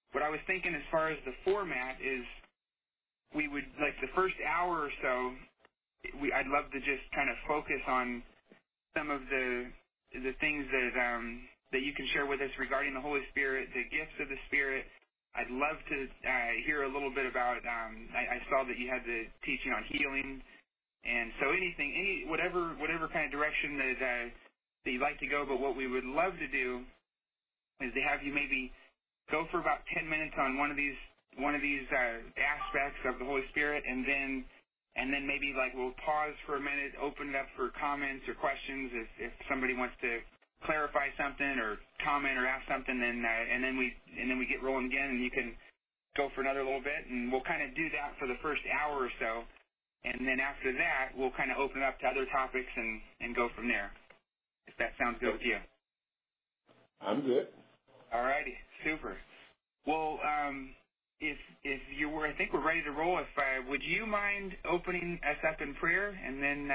what I was thinking as far as the format is we would, like the first hour or so, I'd love to just kind of focus on some of the things that you can share with us regarding the Holy Spirit, the gifts of the Spirit. I'd love to hear a little bit about, I saw that you had the teaching on healing, and so whatever kind of direction that you'd like to go, but what we would love to do is to have you maybe go for about 10 minutes on one of these aspects of the Holy Spirit, and then maybe like we'll pause for a minute, open it up for comments or questions if somebody wants to clarify something or comment or ask something, and then we get rolling again, and you can go for another little bit, and we'll kind of do that for the first hour or so, and then after that we'll kind of open it up to other topics and go from there. If that sounds good with you. I'm good. All righty, super. Well, if you were, I think we're ready to roll. Would you mind opening us up in prayer, and then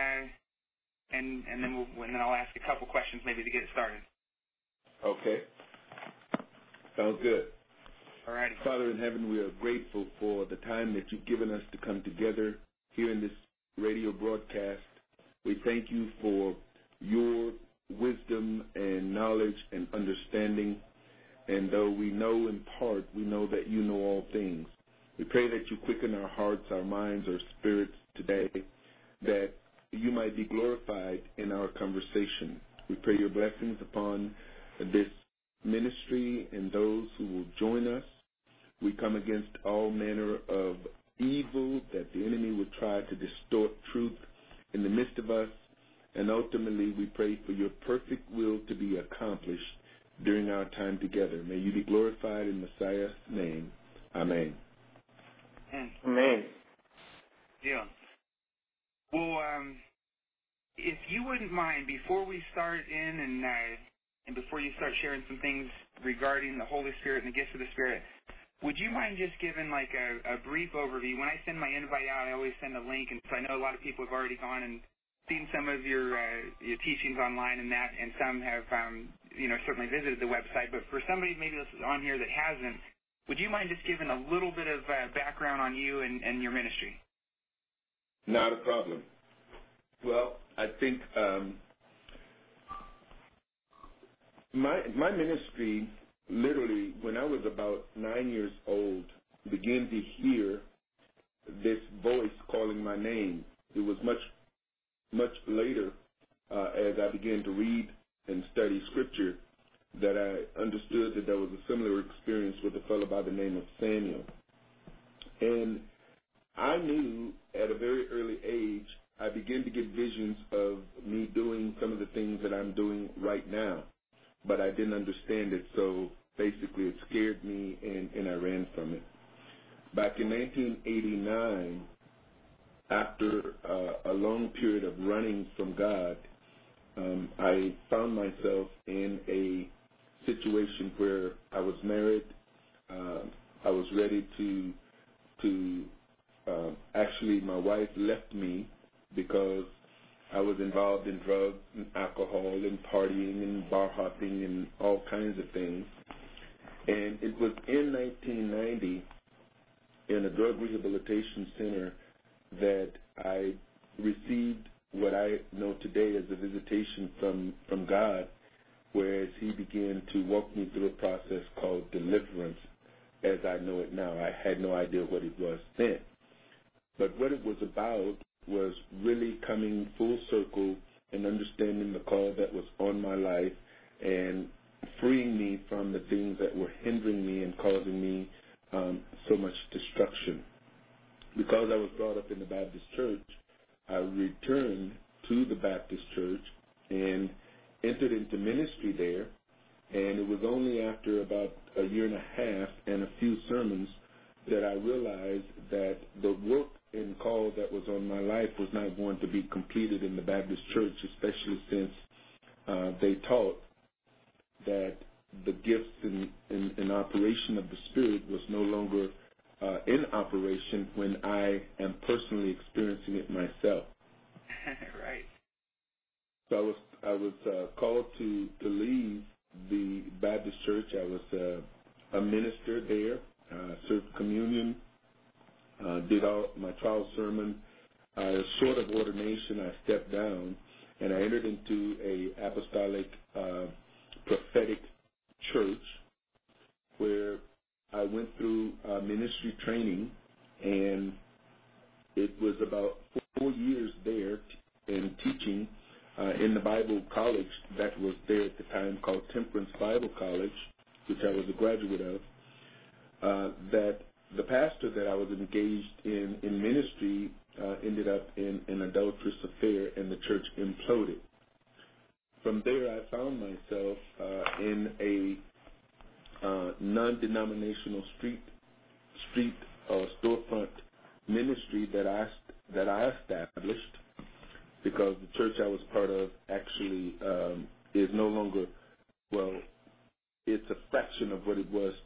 I'll ask a couple questions maybe to get it started. Okay. Sounds good. All righty. Father in heaven, we are grateful for the time that you've given us to come together here in this radio broadcast. We thank you for your wisdom and knowledge and understanding. And though we know in part, we know that you know all things. We pray that you quicken our hearts, our minds, our spirits today, that you might be glorified in our conversation. We pray your blessings upon this ministry and those who will join us. We come against all manner of evil that the enemy would try to distort truth in the midst of us. And ultimately, we pray for your perfect will to be accomplished during our time together. May you be glorified in Messiah's name. Amen. Amen. Yeah. Well, if you wouldn't mind, before we start in and before you start sharing some things regarding the Holy Spirit and the gifts of the Spirit, would you mind just giving like a brief overview? When I send my invite out, I always send a link, and so I know a lot of people have already gone and seen some of your teachings online and that, and some have certainly visited the website. But for somebody maybe that's on here that hasn't, would you mind just giving a little bit of background on you and your ministry? Not a problem. Well, I think my ministry, literally, when I was about 9 years old, began to hear this voice calling my name. It was much later, as I began to read and study Scripture, that I understood that there was a similar experience with a fellow by the name of Samuel. And I knew at a very early age, I began to get visions of me doing some of the things that I'm doing right now, but I didn't understand it, so basically it scared me and I ran from it. Back in 1989, after a long period of running from God, I found myself in a situation where I was married. I was ready to actually, my wife left me because I was involved in drugs and alcohol and partying and bar hopping and all kinds of things. And it was in 1990 in a drug rehabilitation center that I received what I know today as a visitation from God, whereas he began to walk me through a process called deliverance as I know it now. I had no idea what it was then. But what it was about was really coming full circle and understanding the call that was on my life and freeing me from the things that were hindering me and causing me so much destruction. Because I was brought up in the Baptist church, I returned to the Baptist church and entered into ministry there. And it was only after about a year and a half and a few sermons that I realized that the work and call that was on my life was not going to be completed in the Baptist church, especially since they taught that the gifts and operation of the Spirit was no longer in operation when I am personally experiencing it myself. Right. So I was called to leave the Baptist church. I was a minister there, served communion, did all my trial sermon. Short of ordination, I stepped down, and I entered into a apostolic prophetic church where I went through ministry training, and it was about 4 years there in teaching in the Bible college that was there at the time called Temperance Bible College, which I was a graduate of, that the pastor that I was engaged in ministry ended up in an adulterous affair, and the church imploded. From there, I found myself in a non-denominational street storefront ministry that I established, because the church I was part of actually is no longer, well, it's a fraction of what it was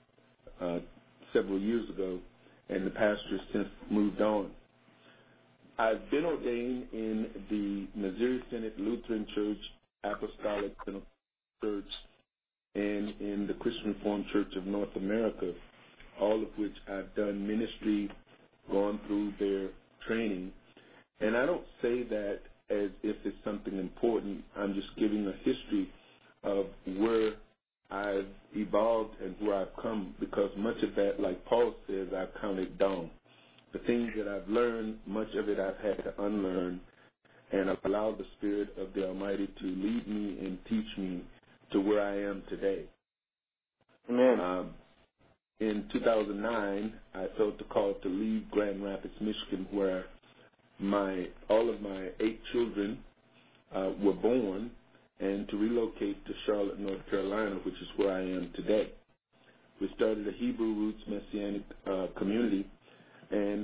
several years ago, and the pastor has since moved on. I've been ordained in the Missouri Synod Lutheran Church, Apostolic Church, and in the Christian Reformed Church of North America, all of which I've done ministry, gone through their training. And I don't say that as if it's something important. I'm just giving a history of where I've evolved and where I've come, because much of that, like Paul says, I've counted down. The things that I've learned, much of it I've had to unlearn, and I've allowed the Spirit of the Almighty to lead me and teach me to where I am today. Amen. In 2009, I felt the call to leave Grand Rapids, Michigan, where all of my 8 children were born, and to relocate to Charlotte, North Carolina, which is where I am today. We started a Hebrew Roots Messianic community, and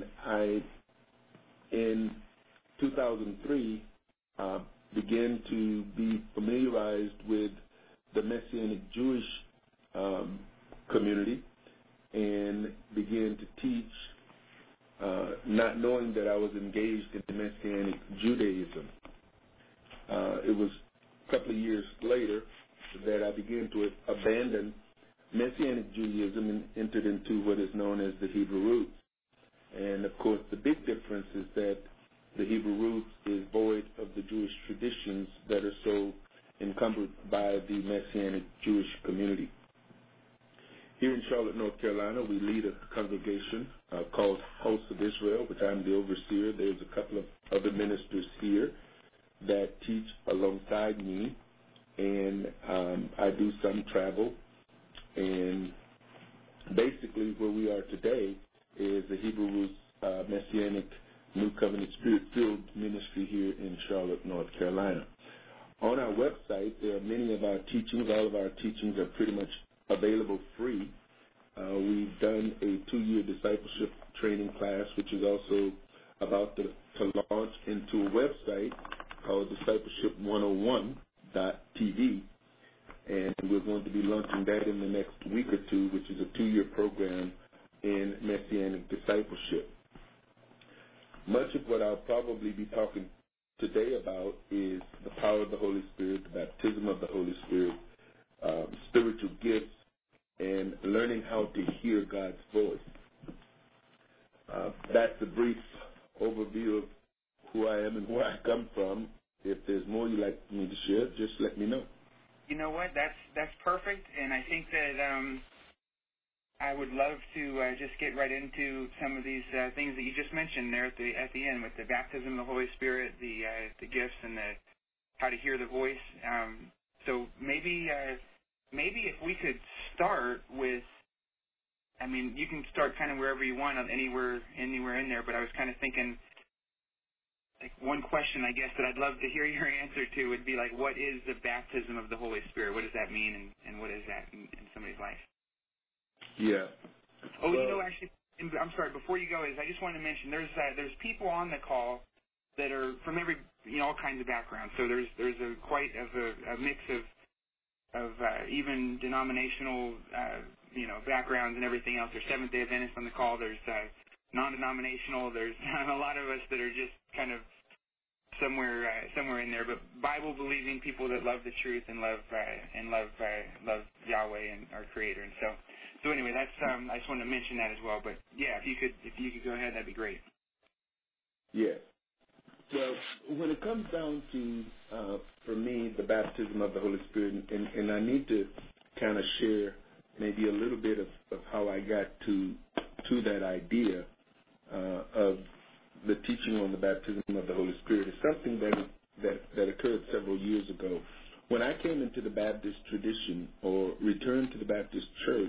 in 2003, began to be familiarized with the Messianic Jewish community, and began to teach, not knowing that I was engaged in Messianic Judaism. It was a couple of years later that I began to abandon Messianic Judaism and entered into what is known as the Hebrew Roots. And, of course, the big difference is that the Hebrew Roots is void of the Jewish traditions that are so encumbered by the Messianic Jewish community. Here in Charlotte, North Carolina, we lead a congregation called House of Israel, which I'm the overseer. There's a couple of other ministers here that teach alongside me, and I do some travel. And basically where we are today is the Hebrew Roots Messianic New Covenant Spirit-Filled ministry here in Charlotte, North Carolina. On our website, there are many of our teachings. All of our teachings are pretty much available free. We've done a 2-year discipleship training class, which is also about to launch into a website called discipleship101.tv, and we're going to be launching that in the next week or two, which is a 2-year program in Messianic discipleship. Much of what I'll probably be talking today about is the power of the Holy Spirit, the baptism of the Holy Spirit, spiritual gifts, and learning how to hear God's voice. That's a brief overview of who I am and where I come from. If there's more you'd like me to share, just let me know. You know what? That's perfect, and I think that I would love to just get right into some of these things that you just mentioned there at the end, with the baptism of the Holy Spirit, the gifts, and how to hear the voice. So maybe if we could start with, I mean, you can start kind of wherever you want, anywhere in there. But I was kind of thinking, like, one question, I guess, that I'd love to hear your answer to would be, like, what is the baptism of the Holy Spirit? What does that mean, and what is that in somebody's life? Yeah. Oh, well, actually, I'm sorry, before you go, I just wanted to mention there's people on the call that are from all kinds of backgrounds. So there's quite a mix of even denominational backgrounds and everything else. There's Seventh-day Adventists on the call. There's non-denominational. There's a lot of us that are just kind of somewhere in there, but Bible-believing people that love the truth and love Yahweh and our Creator. And so So anyway, that's I just wanted to mention that as well. But yeah, if you could go ahead, that'd be great. Yes. Well, when it comes down to, for me, the baptism of the Holy Spirit, and I need to kind of share maybe a little bit of how I got to that idea of the teaching on the baptism of the Holy Spirit. It's something that occurred several years ago. When I came into the Baptist tradition or returned to the Baptist church,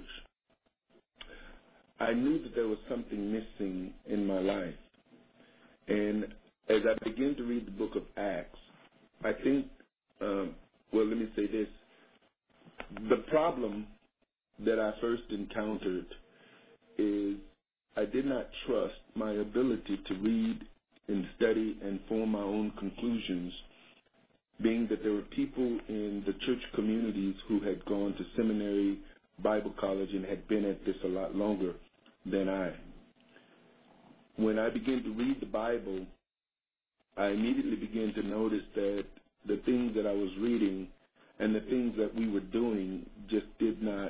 I knew that there was something missing in my life. And as I began to read the book of Acts, I think, well, let me say this. The problem that I first encountered is I did not trust my ability to read and study and form my own conclusions, being that there were people in the church communities who had gone to seminary, Bible college, and had been at this a lot longer than I. When I began to read the Bible, I immediately began to notice that the things that I was reading and the things that we were doing just did not,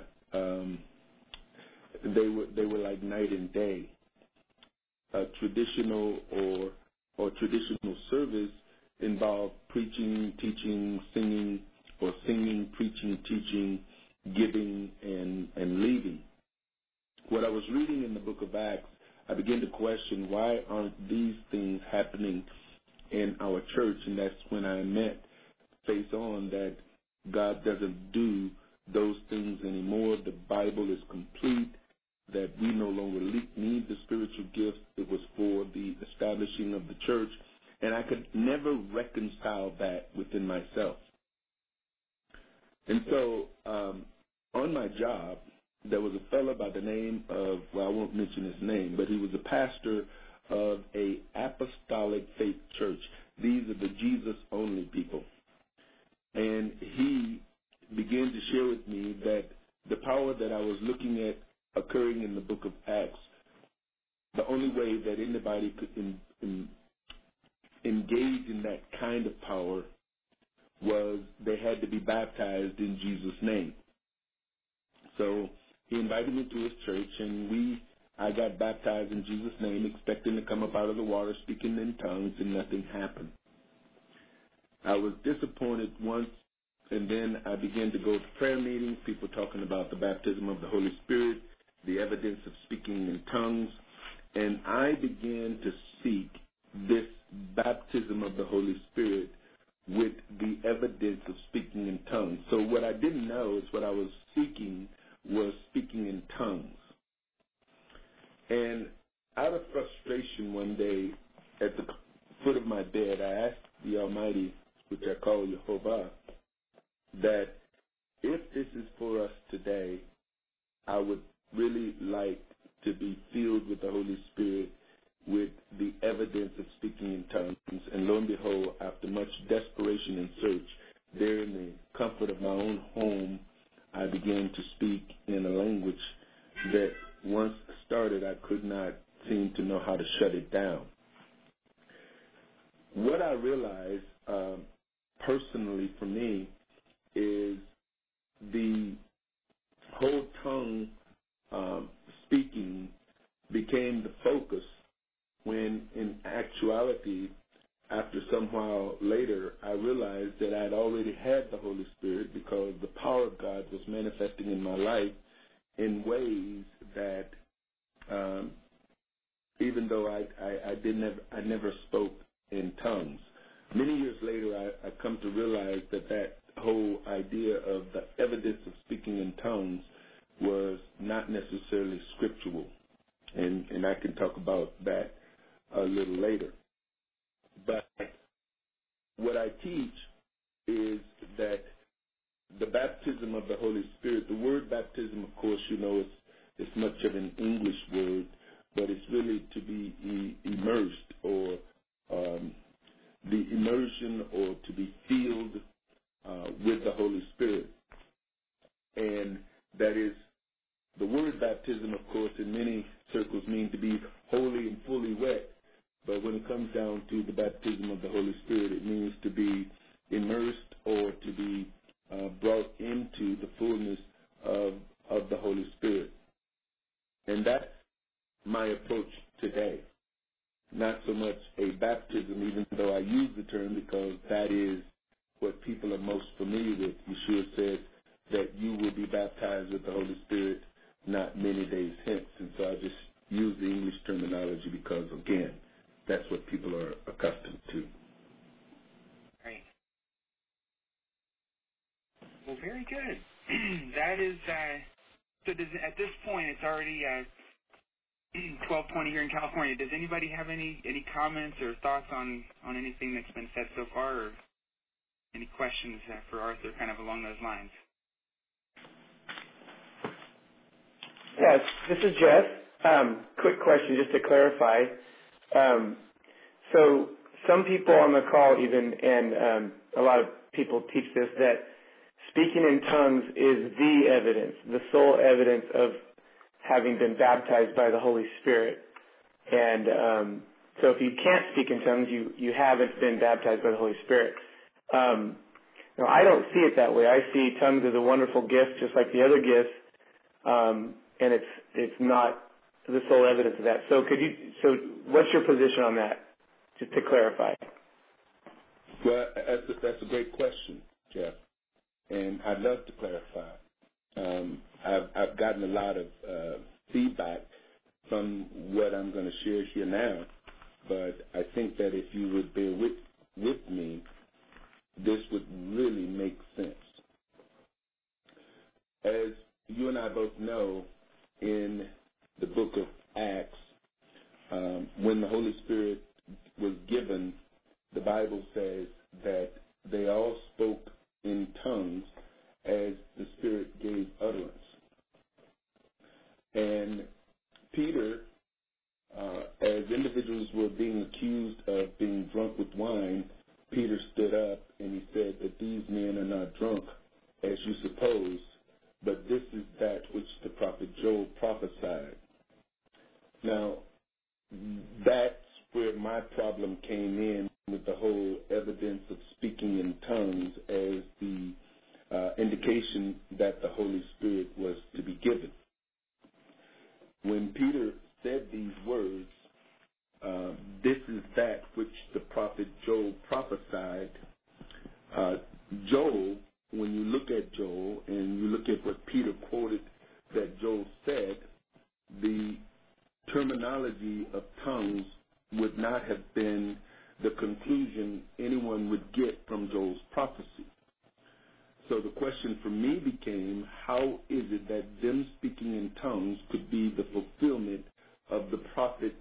they were like night and day. A traditional or traditional service involved preaching, teaching, singing, or singing, preaching, teaching, giving, and leaving. What I was reading in the book of Acts, I began to question, why aren't these things happening in our church? And that's when I met face on that God doesn't do those things anymore. The Bible is complete, that we no longer need the spiritual gifts. It was for the establishing of the church. And I could never reconcile that within myself. And so on my job, there was a fellow by the name of, well, I won't mention his name, but he was a pastor of a apostolic faith church. These are the Jesus-only people. And he began to share with me that the power that I was looking at occurring in the book of Acts, the only way that anybody could engage in that kind of power was they had to be baptized in Jesus' name. So he invited me to his church, and I got baptized in Jesus' name, expecting to come up out of the water, speaking in tongues, and nothing happened. I was disappointed once, and then I began to go to prayer meetings, people talking about the baptism of the Holy Spirit, the evidence of speaking in tongues, and I began to seek this baptism of the Holy Spirit with the evidence of speaking in tongues. So what I didn't know is what I was seeking was speaking in tongues. And out of frustration one day at the foot of my bed, I asked the Almighty, which I call Jehovah, that if this is for us today, I would really like to be filled with the Holy Spirit with the evidence of speaking in tongues. And lo and behold, after much desperation and search, there in the comfort of my own home, I began to speak in a language that once started, I could not seem to know how to shut it down. What I realized personally for me is the whole tongue speaking became the focus, when in actuality, after some while later, I realized that I'd already had the Holy Spirit, because the power of God was manifesting in my life in ways that even though I never spoke in tongues. Many years later, I come to realize that whole idea of the evidence of speaking in tongues was not necessarily scriptural, and I can talk about that a little later. But what I teach is that the baptism of the Holy Spirit, the word baptism, of course, it's much of an English word, but it's really to be immersed, or the immersion, or to be filled with the Holy Spirit. And that is, the word baptism, of course, in many circles means to be wholly and fully wet. But when it comes down to the baptism of the Holy Spirit, it means to be immersed, or to be brought into the fullness of the Holy Spirit. And that's my approach today. Not so much a baptism, even though I use the term because that is what people are most familiar with. Yeshua says that you will be baptized with the Holy Spirit not many days hence. And so I just use the English terminology because, again, that's what people are accustomed to. Right. Well, very good. That is, so at this point, it's already 12:20 here in California. Does anybody have any comments or thoughts on anything that's been said so far, or any questions for Arthur kind of along those lines? Yes, this is Jeff. Quick question just to clarify. So some people on the call even, and a lot of people teach this, that speaking in tongues is the evidence, the sole evidence of having been baptized by the Holy Spirit. And so if you can't speak in tongues, you haven't been baptized by the Holy Spirit. Now, I don't see it that way. I see tongues as a wonderful gift, just like the other gifts, and it's not the sole evidence of that. So what's your position on that, just to clarify? Well, that's a great question, Jeff, and I'd love to clarify. I've gotten a lot of feedback from what I'm going to share here now, but I think that if you would bear with me, this would really make sense. As you and I both know, in the book of Acts, when the Holy Spirit was given, the Bible says that they all spoke in tongues as the Spirit gave utterance. And Peter, as individuals were being accused of being drunk with wine, Peter stood up and he said that these men are not drunk, as you suppose, but this is that which the prophet Joel prophesied. Now, that's where my problem came in with the whole evidence of speaking in tongues as the indication that the Holy Spirit was to be given. When Peter said these words, this is that which the prophet Joel prophesied. Joel, when you look at Joel and you look at what Peter quoted that Joel said, the terminology of tongues would not have been the conclusion anyone would get from Joel's prophecy. So the question for me became, how is it that them speaking in tongues could be the fulfillment of the prophecy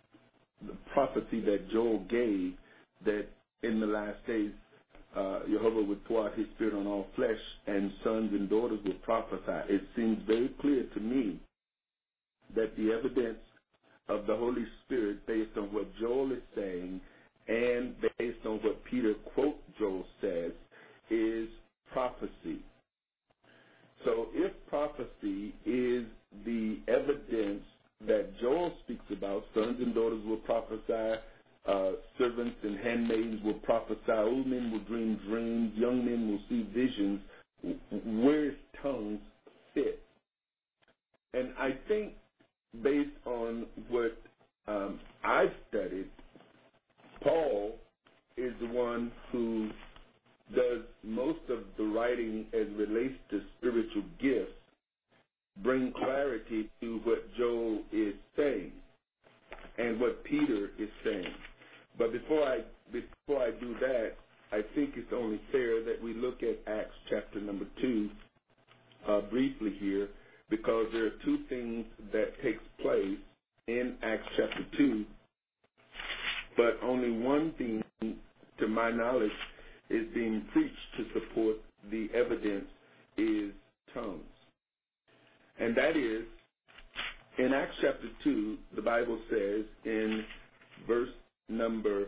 that Joel gave, that in the last days Jehovah would pour out his Spirit on all flesh and sons and daughters would prophesy. It seems very clear to me that the evidence of the Holy Spirit, based on what Joel is saying and based on what Peter quote Joel says, is prophecy. So if prophecy is the evidence that Joel speaks about, sons and daughters will prophesy, servants and handmaidens will prophesy, old men will dream dreams, young men will see visions, where's tongues fit? And I think based on what I've studied, Paul is the one who does most of the writing as relates to spiritual gifts, bring clarity to what Joel is saying and what Peter is saying. But before I do that, I think it's only fair that we look at Acts chapter number 2 briefly here, because there are two things that takes place in Acts chapter 2, but only one thing, to my knowledge, is being preached to support the evidence is tongues. And that is, in Acts chapter 2, the Bible says in verse number,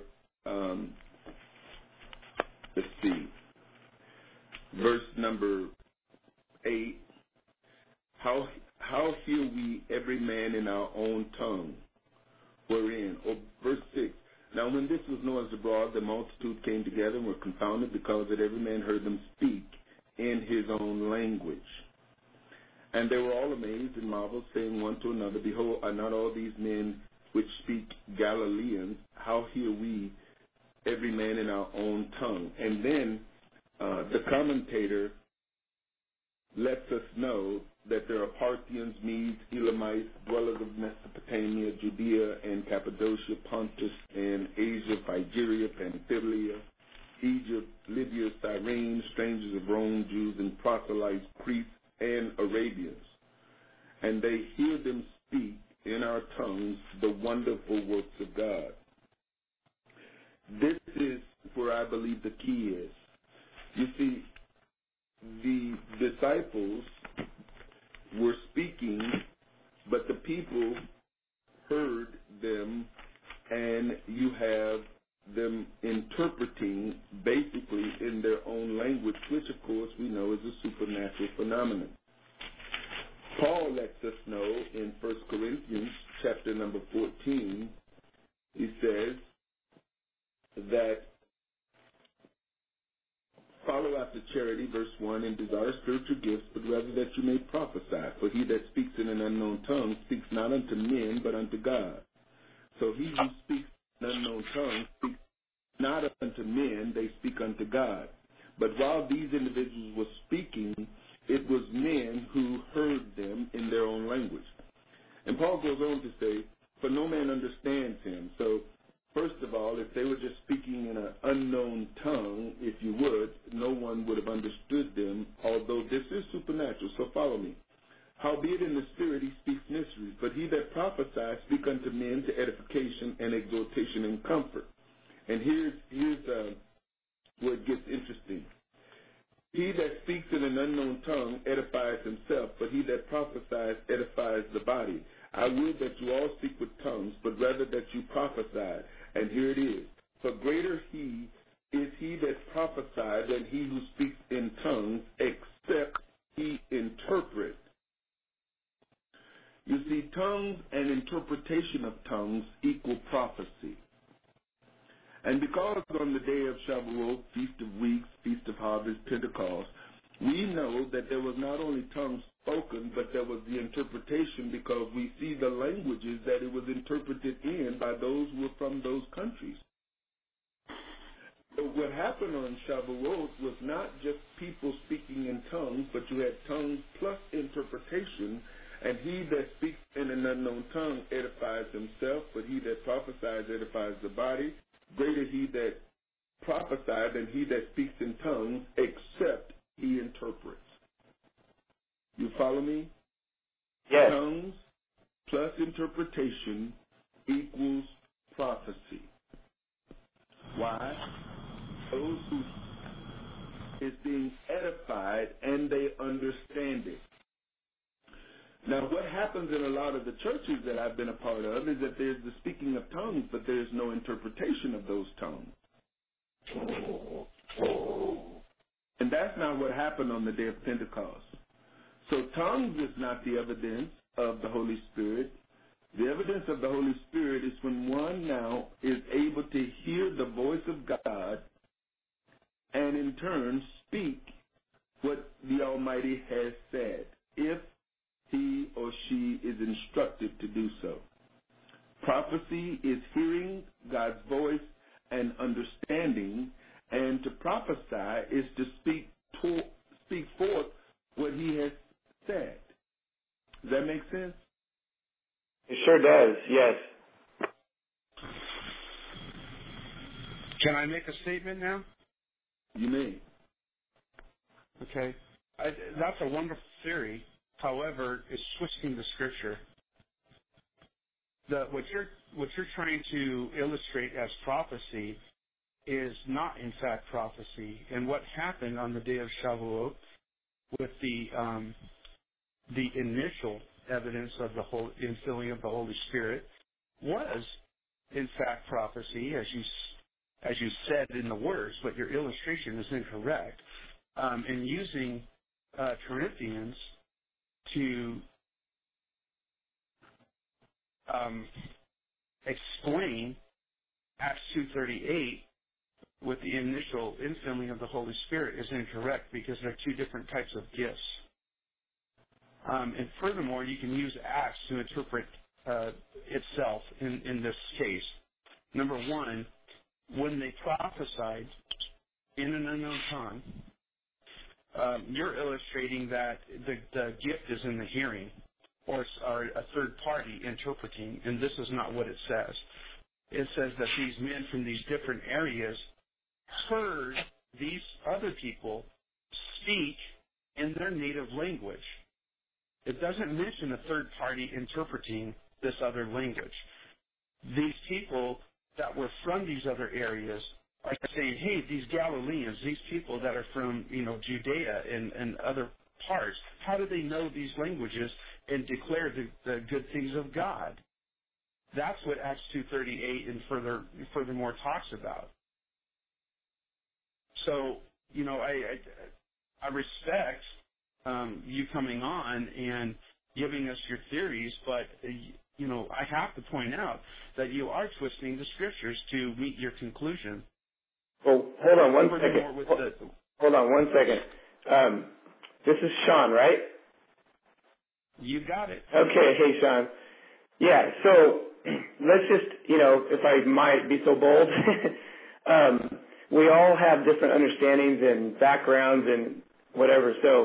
verse number 8, how hear we every man in our own tongue, wherein, or verse 6, now when this was noised abroad, the multitude came together and were confounded, because that every man heard them speak in his own language. And they were all amazed and marveled, saying one to another, Behold, are not all these men which speak Galileans? How hear we every man in our own tongue? And then the commentator lets us know that there are Parthians, Medes, Elamites, dwellers of Mesopotamia, Judea and Cappadocia, Pontus and Asia, Phrygia, Pamphylia, Egypt, Libya, Cyrene, strangers of Rome, Jews and proselytes, Crete and Arabians. And they hear them speak in our tongues the wonderful works of God. This is where I believe the key is. You see, the disciples were speaking, but the people heard them, and you have them interpreting basically in their own language, which of course we know is a supernatural phenomenon. Paul lets us know in 1 Corinthians chapter number 14, he says that follow after charity, verse 1, and desire spiritual gifts, but rather that you may prophesy. For he that speaks in an unknown tongue speaks not unto men, but unto God. So he who speaks in an unknown tongue speaks not unto men, they speak unto God. But while these individuals were speaking, it was men who heard them in their own language. And Paul goes on to say, for no man understands him. So first of all, if they were just speaking in an unknown tongue, if you would, no one would have understood them, although this is supernatural. So follow me. Howbeit in the spirit he speaks mysteries, but he that prophesies speak unto men to edification and exhortation and comfort. And here's where it gets interesting. He that speaks in an unknown tongue edifies himself, but he that prophesies edifies the body. I would that you all speak with tongues, but rather that you prophesy. And here it is. For greater is he that prophesies than he who speaks in tongues, except he interpret. You see, tongues and interpretation of tongues equal prophecy. And because on the day of Shavuot, Feast of Weeks, Feast of Harvest, Pentecost, we know that there was not only tongues spoken, but there was the interpretation, because we see the languages that it was interpreted in by those who were from those countries. So what happened on Shavuot was not just people speaking in tongues, but you had tongues plus interpretation, and he that speaks in an unknown tongue edifies himself, but he that prophesies edifies the body. Greater he that prophesies than he that speaks in tongues, except he interprets. You follow me? Yes. Tongues plus interpretation equals prophecy. Why? Those who is being edified and they understand it. Now, what happens in a lot of the churches that I've been a part of is that there's the speaking of tongues, but there's no interpretation of those tongues. And that's not what happened on the day of Pentecost. So tongues is not the evidence of the Holy Spirit. The evidence of the Holy Spirit is when one now is able to hear the voice of God and in turn speak what the Almighty has said, if he or she is instructed to do so. Prophecy is hearing God's voice and understanding, and to prophesy is to speak forth what he has said. Does that make sense? It sure does, yes. Can I make a statement now? You may. Okay. That's a wonderful theory. However, it's twisting the scripture. What you're trying to illustrate as prophecy is not in fact prophecy. And what happened on the day of Shavuot with the initial evidence of the whole infilling of the Holy Spirit was in fact prophecy, as you said in the words, but your illustration is incorrect. In using Corinthians to explain Acts 2:38 with the initial infilling of the Holy Spirit is incorrect, because there are two different types of gifts. And furthermore, you can use Acts to interpret itself in this case. Number one, when they prophesied in an unknown tongue, you're illustrating that the gift is in the hearing, or a third party interpreting, and this is not what it says. It says that these men from these different areas heard these other people speak in their native language. It doesn't mention a third party interpreting this other language. These people that were from these other areas are saying, hey, these Galileans, these people that are from, Judea and other parts, how do they know these languages and declare the good things of God? That's what Acts 2:38 and furthermore talks about. So, I respect you coming on and giving us your theories, but I have to point out that you are twisting the scriptures to meet your conclusion. Well, hold on one second. Hold on one second. This is Sean, right? You got it. Okay. Hey, Sean. Yeah, so let's just, if I might be so bold, we all have different understandings and backgrounds and whatever. So,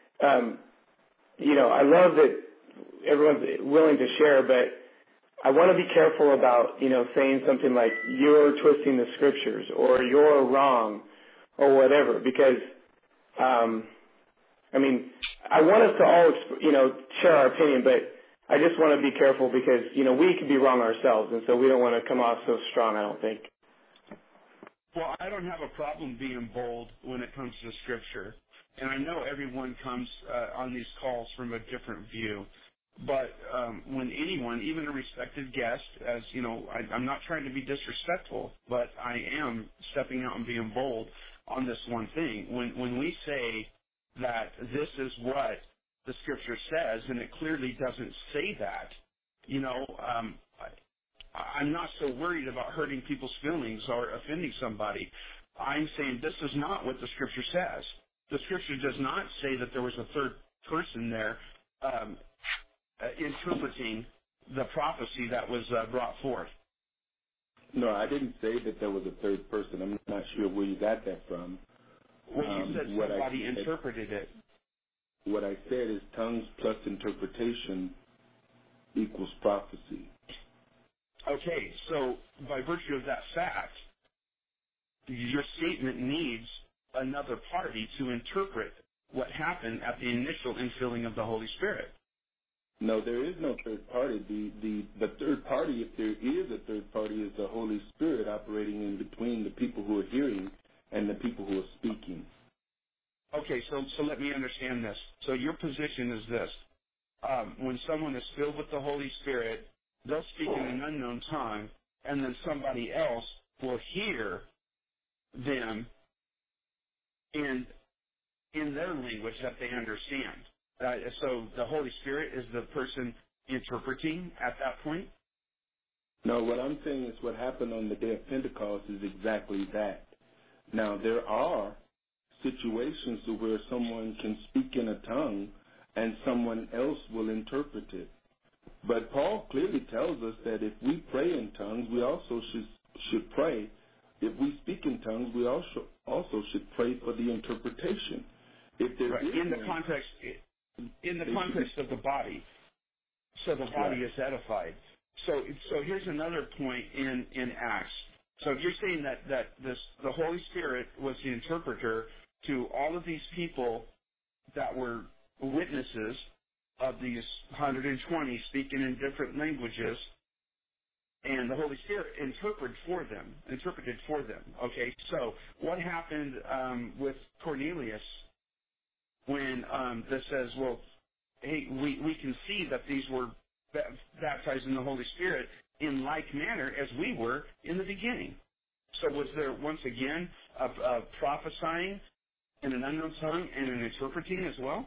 I love that everyone's willing to share, but I want to be careful about, saying something like, you're twisting the scriptures or you're wrong or whatever, because, I want us to all, share our opinion, but I just want to be careful because, we could be wrong ourselves, and so we don't want to come off so strong, I don't think. Well, I don't have a problem being bold when it comes to Scripture, and I know everyone comes on these calls from a different view. But when anyone, even a respected guest, as I'm not trying to be disrespectful, but I am stepping out and being bold on this one thing. When we say that this is what the Scripture says, and it clearly doesn't say that, I'm not so worried about hurting people's feelings or offending somebody. I'm saying this is not what the Scripture says. The Scripture does not say that there was a third person there interpreting the prophecy that was brought forth. No, I didn't say that there was a third person. I'm not sure where you got that from. Well, you said somebody interpreted it. What I said is tongues plus interpretation equals prophecy. Okay, so by virtue of that fact, your statement needs another party to interpret what happened at the initial infilling of the Holy Spirit. No, there is no third party. The third party, if there is a third party, is the Holy Spirit operating in between the people who are hearing and the people who are speaking. Okay, so let me understand this. So your position is this. When someone is filled with the Holy Spirit, they'll speak in an unknown tongue, and then somebody else will hear them in their language that they understand. So the Holy Spirit is the person interpreting at that point? No, what I'm saying is what happened on the day of Pentecost is exactly that. Now, there are situations where someone can speak in a tongue and someone else will interpret it. But Paul clearly tells us that if we pray in tongues, we also should pray. If we speak in tongues, we also should pray for the interpretation. If there right. is in the context of the body, so the body is edified. So here's another point in Acts. So if you're saying that the Holy Spirit was the interpreter to all of these people that were witnesses of these 120 speaking in different languages, and the Holy Spirit interpreted for them. Okay, so what happened with Cornelius when that says, well, hey, we can see that these were baptized in the Holy Spirit in like manner as we were in the beginning. So was there once again a prophesying in an unknown tongue and an interpreting as well?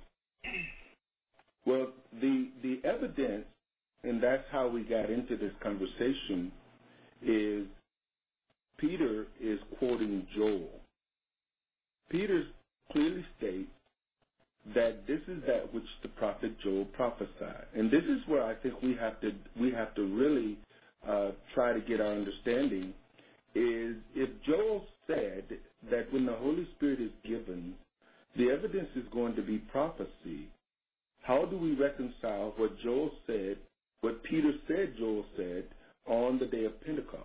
Well, the evidence, and that's how we got into this conversation, is Peter is quoting Joel. Peter clearly states that this is that which the prophet Joel prophesied. And this is where I think we have to really try to get our understanding is if Joel said that when the Holy Spirit is given, the evidence is going to be prophecy, how do we reconcile what Joel said, what Peter said Joel said on the day of Pentecost?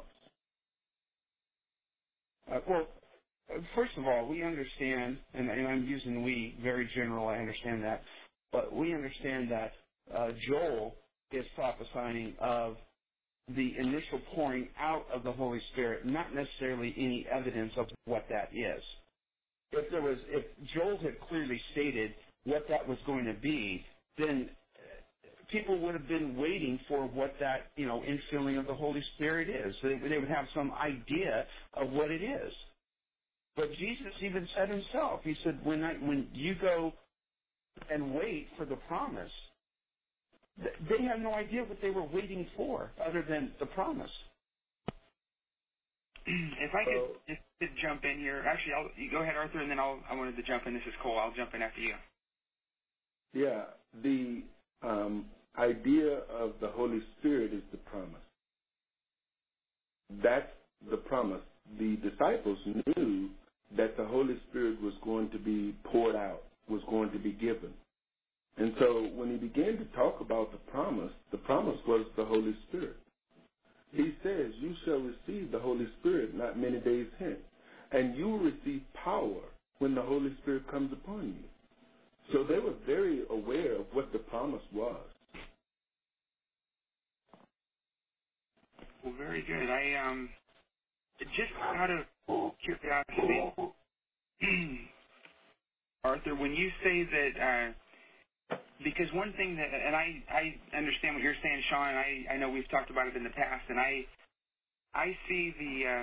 Well, first of all, we understand, and I'm using we very general, I understand that, but we understand that Joel is prophesying of the initial pouring out of the Holy Spirit, not necessarily any evidence of what that is. If Joel had clearly stated what that was going to be, then people would have been waiting for what that, infilling of the Holy Spirit is. So they would have some idea of what it is. But Jesus even said himself, he said, when you go and wait for the promise, they have no idea what they were waiting for other than the promise. If I could just jump in here. Actually, you go ahead, Arthur, and then I wanted to jump in. This is Cole. I'll jump in after you. Yeah, the idea of the Holy Spirit is the promise. That's the promise. The disciples knew that the Holy Spirit was going to be poured out, was going to be given. And so when he began to talk about the promise was the Holy Spirit. He says, you shall receive the Holy Spirit not many days hence, and you will receive power when the Holy Spirit comes upon you. So they were very aware of what the promise was. Well, very good. I just out of curiosity, Arthur, when you say that, because one thing that, and I understand what you're saying, Sean. I know we've talked about it in the past, and I see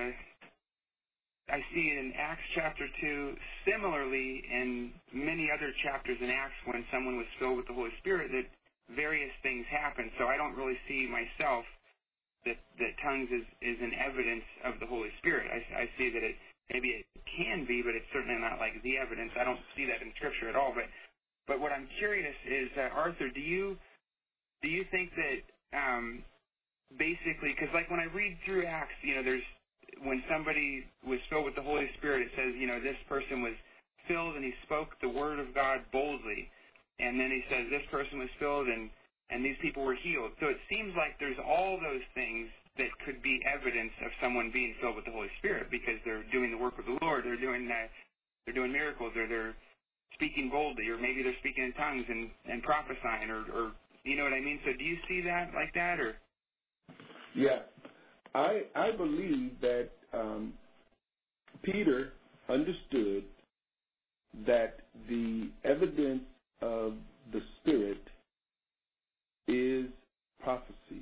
I see it in Acts chapter 2, similarly in many other chapters in Acts when someone was filled with the Holy Spirit, that various things happen. So I don't really see myself that tongues is an evidence of the Holy Spirit. I see that maybe it can be, but it's certainly not like the evidence. I don't see that in Scripture at all. But what I'm curious is, Arthur, do you think that basically, because like when I read through Acts, there's when somebody was filled with the Holy Spirit, it says, this person was filled and he spoke the word of God boldly. And then he says this person was filled and these people were healed. So it seems like there's all those things that could be evidence of someone being filled with the Holy Spirit because they're doing the work of the Lord, they're doing miracles, or they're speaking boldly, or maybe they're speaking in tongues and prophesying, or you know what I mean? So do you see that like that, or? Yeah. I believe that Peter understood that the evidence of the Spirit is prophecy.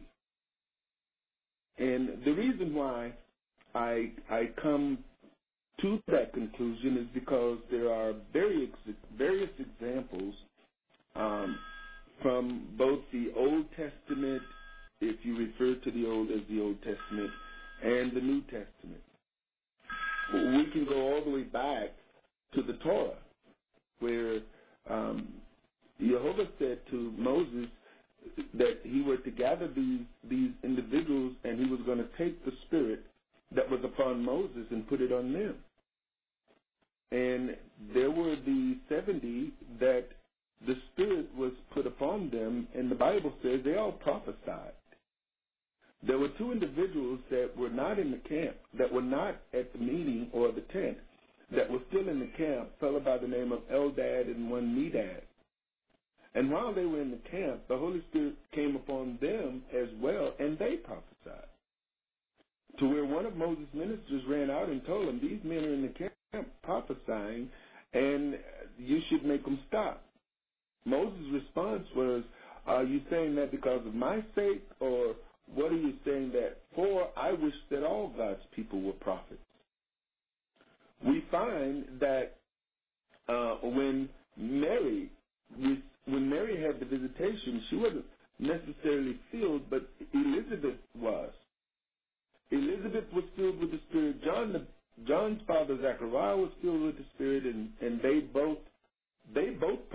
And the reason why I come to that conclusion is because there are various examples from both the Old Testament, if you refer to the Old as the Old Testament, and the New Testament. We can go all the way back to the Torah, where Jehovah said to Moses that he were to gather these individuals and he was going to take the Spirit that was upon Moses and put it on them. And there were the 70 that the Spirit was put upon them, and the Bible says they all prophesied. There were 2 individuals that were not in the camp, that were not at the meeting or the tent, that were still in the camp, a fellow by the name of Eldad and one Medad. And while they were in the camp, the Holy Spirit came upon them as well, and they prophesied. To where one of Moses' ministers ran out and told them, these men are in the camp prophesying, and you should make them stop. Moses' response was, are you saying that because of my sake, or what are you saying that for? I wish that all God's people were prophets. We find that when Mary had the visitation, she wasn't necessarily filled, but Elizabeth was. Elizabeth was filled with the Spirit. John's father Zechariah was filled with the Spirit, and they both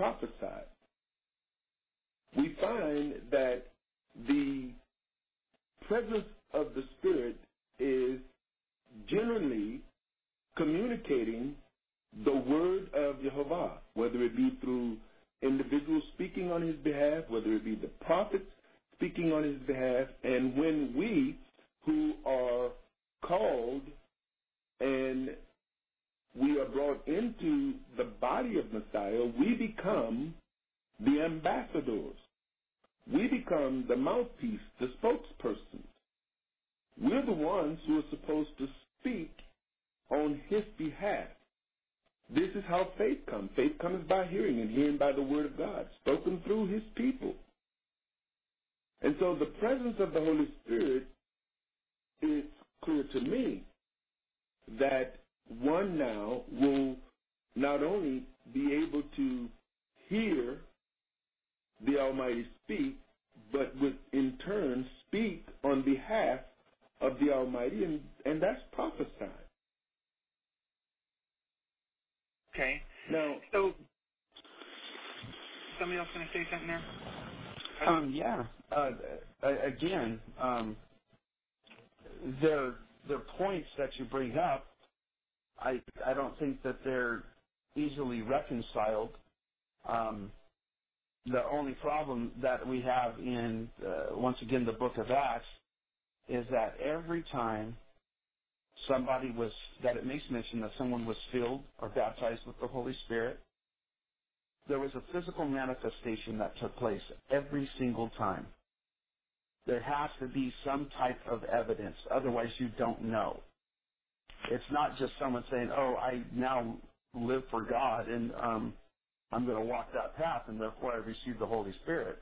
prophesied. We find that the presence of the Spirit is generally communicating the word of Jehovah, whether it be through individuals speaking on his behalf, whether it be the prophets speaking on his behalf, and when we who are called and we are brought into the body of Messiah, we become the ambassadors. We become the mouthpiece, the spokespersons. We're the ones who are supposed to speak on his behalf. This is how faith comes. Faith comes by hearing, and hearing by the word of God, spoken through his people. And so the presence of the Holy Spirit, it's clear to me that one now will not only be able to hear the Almighty speak, but would in turn speak on behalf of the Almighty, and that's prophesied. Okay. Now, so somebody else going to say something there? Again, their points that you bring up, I don't think that they're easily reconciled. The only problem that we have in, once again, the book of Acts is that every time that it makes mention that someone was filled or baptized with the Holy Spirit, there was a physical manifestation that took place every single time. There has to be some type of evidence, otherwise you don't know. It's not just someone saying, oh, I now live for God and I'm going to walk that path and therefore I receive the Holy Spirit.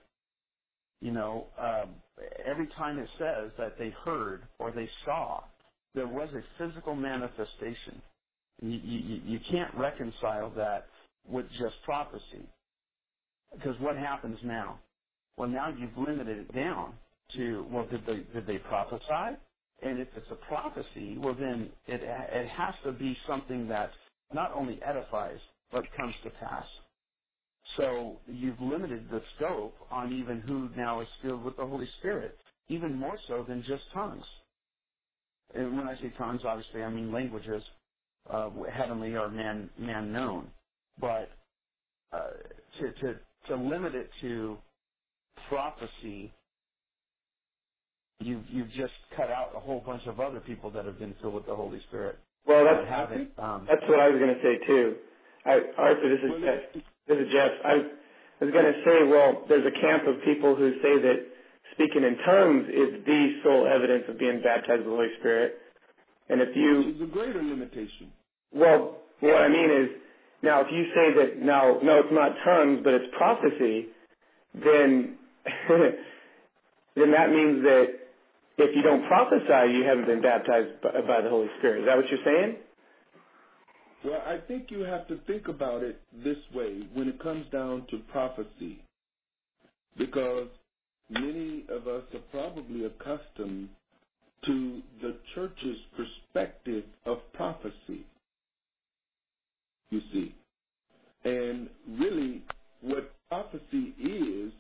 Every time it says that they heard or they saw, there was a physical manifestation. You can't reconcile that with just prophecy. Because what happens now? Well, now you've limited it down to, well, did they prophesy? And if it's a prophecy, well, then it has to be something that not only edifies, but comes to pass. So you've limited the scope on even who now is filled with the Holy Spirit, even more so than just tongues. And when I say tongues, obviously I mean languages, heavenly or man-known. But to limit it to prophecy, you've just cut out a whole bunch of other people that have been filled with the Holy Spirit. Well, that's what I was going to say too. Arthur, this is Jeff. I was going to say, well, there's a camp of people who say that speaking in tongues is the sole evidence of being baptized with the Holy Spirit. And if you... It's a greater limitation. Well, what I mean is, now if you say that, no, it's not tongues, but it's prophecy, then then that means that if you don't prophesy, you haven't been baptized by the Holy Spirit. Is that what you're saying? Well, I think you have to think about it this way when it comes down to prophecy, because many of us are probably accustomed to the church's perspective of prophecy, you see. And really what prophecy is,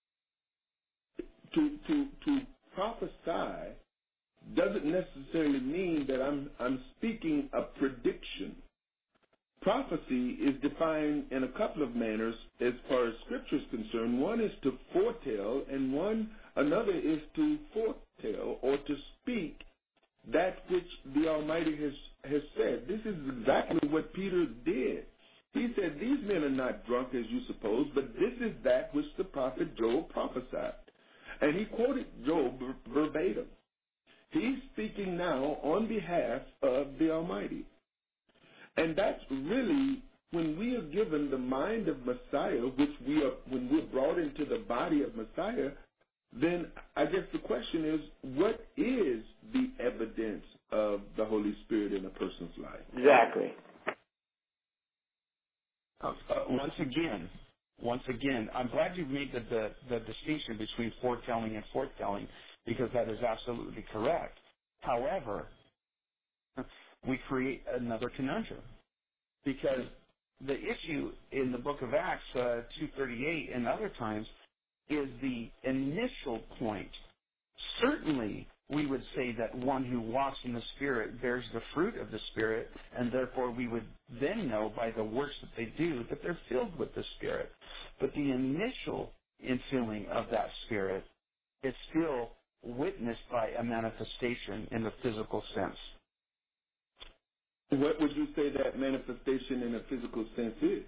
to prophesy doesn't necessarily mean that I'm speaking a prediction. Prophecy is defined in a couple of manners as far as Scripture is concerned. One is to foretell, and another is to foretell or to speak that which the Almighty has said. This is exactly what Peter did. He said, these men are not drunk as you suppose, but this is that which the prophet Job prophesied. And he quoted Job verbatim. He's speaking now on behalf of the Almighty. And that's really when we are given the mind of Messiah, when we're brought into the body of Messiah, then I guess the question is, what is the evidence of the Holy Spirit in a person's life? Exactly. Once again, I'm glad you've made the distinction between foretelling and forthtelling, because that is absolutely correct. However, we create another conundrum, because the issue in the book of Acts 2:38 and other times is the initial point. Certainly, we would say that one who walks in the Spirit bears the fruit of the Spirit, and therefore we would then know by the works that they do that they're filled with the Spirit. But the initial infilling of that Spirit is still witnessed by a manifestation in the physical sense. What would you say that manifestation in a physical sense is?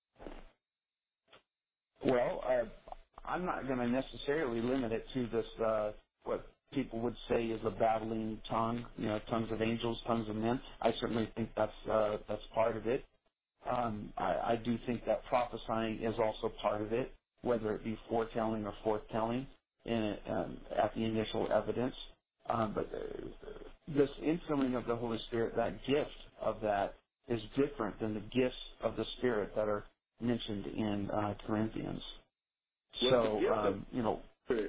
Well, I'm not going to necessarily limit it to this, what people would say is a babbling tongue, tongues of angels, tongues of men. I certainly think that's part of it. I do think that prophesying is also part of it, whether it be foretelling or forthtelling at the initial evidence. But this infilling of the Holy Spirit, that gift of that, is different than the gifts of the Spirit that are mentioned in Corinthians. Well, Spirit.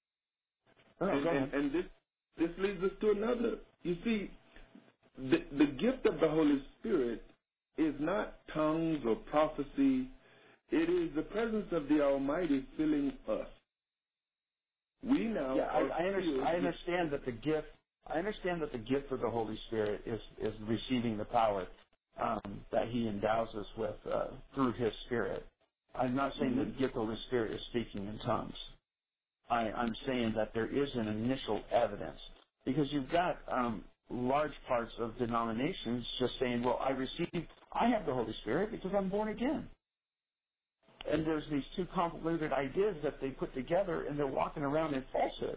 And this leads us to another. You see, the gift of the Holy Spirit is not tongues or prophecy. It is the presence of the Almighty filling us. We now. Yeah, I understand that the gift. I understand that the gift of the Holy Spirit is receiving the power that He endows us with through His Spirit. I'm not saying that the gift of the Holy Spirit is speaking in tongues. I'm saying that there is an initial evidence, because you've got large parts of denominations just saying, well, I have the Holy Spirit because I'm born again. And there's these two convoluted ideas that they put together, and they're walking around in falsehood.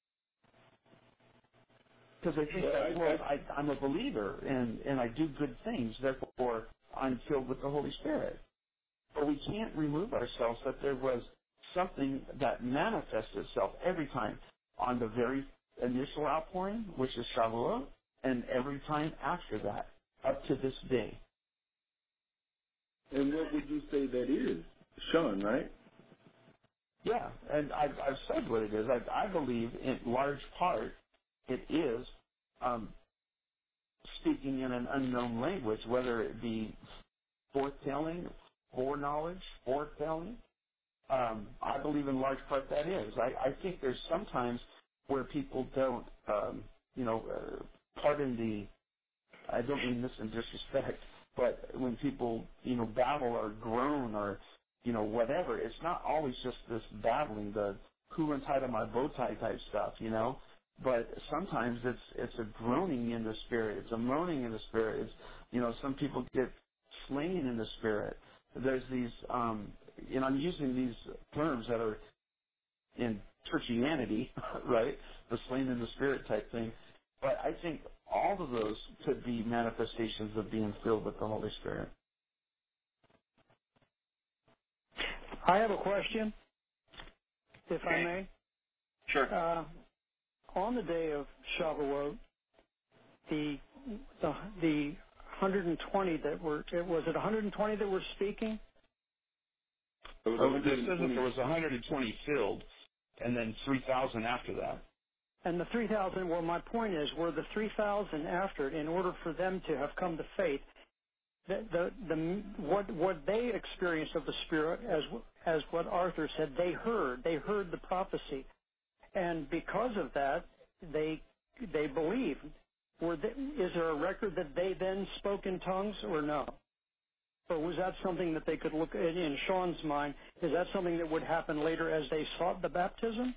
Because they think I'm a believer and I do good things, therefore I'm filled with the Holy Spirit. But we can't remove ourselves that there was something that manifests itself every time on the very initial outpouring, which is Shavuot, and every time after that, up to this day. And what would you say that is? Sean, right? Yeah, and I've said what it is. I believe in large part it is speaking in an unknown language, whether it be foretelling, foreknowledge, foretelling. I believe in large part that is. I think there's sometimes where people don't, pardon the, I don't mean this in disrespect, but when people, babble or groan or, whatever, it's not always just this babbling, the who untied my bow tie type stuff, but sometimes it's a groaning in the Spirit, it's a moaning in the Spirit, it's, some people get slain in the Spirit. There's these, I'm using these terms that are in churchianity, right? The slain in the Spirit type thing. But I think all of those could be manifestations of being filled with the Holy Spirit. I have a question, if I may. Sure. On the day of Shavuot, the 120 that were, was it 120 that were speaking? It says that there was 120 filled, and then 3,000 after that. And the 3,000, well, my point is, were the 3,000 after it, in order for them to have come to faith, what they experienced of the Spirit, as what Arthur said, they heard the prophecy, and because of that, they believed. Is there a record that they then spoke in tongues, or no? Or was that something that they could look at in Sean's mind? Is that something that would happen later as they sought the baptism?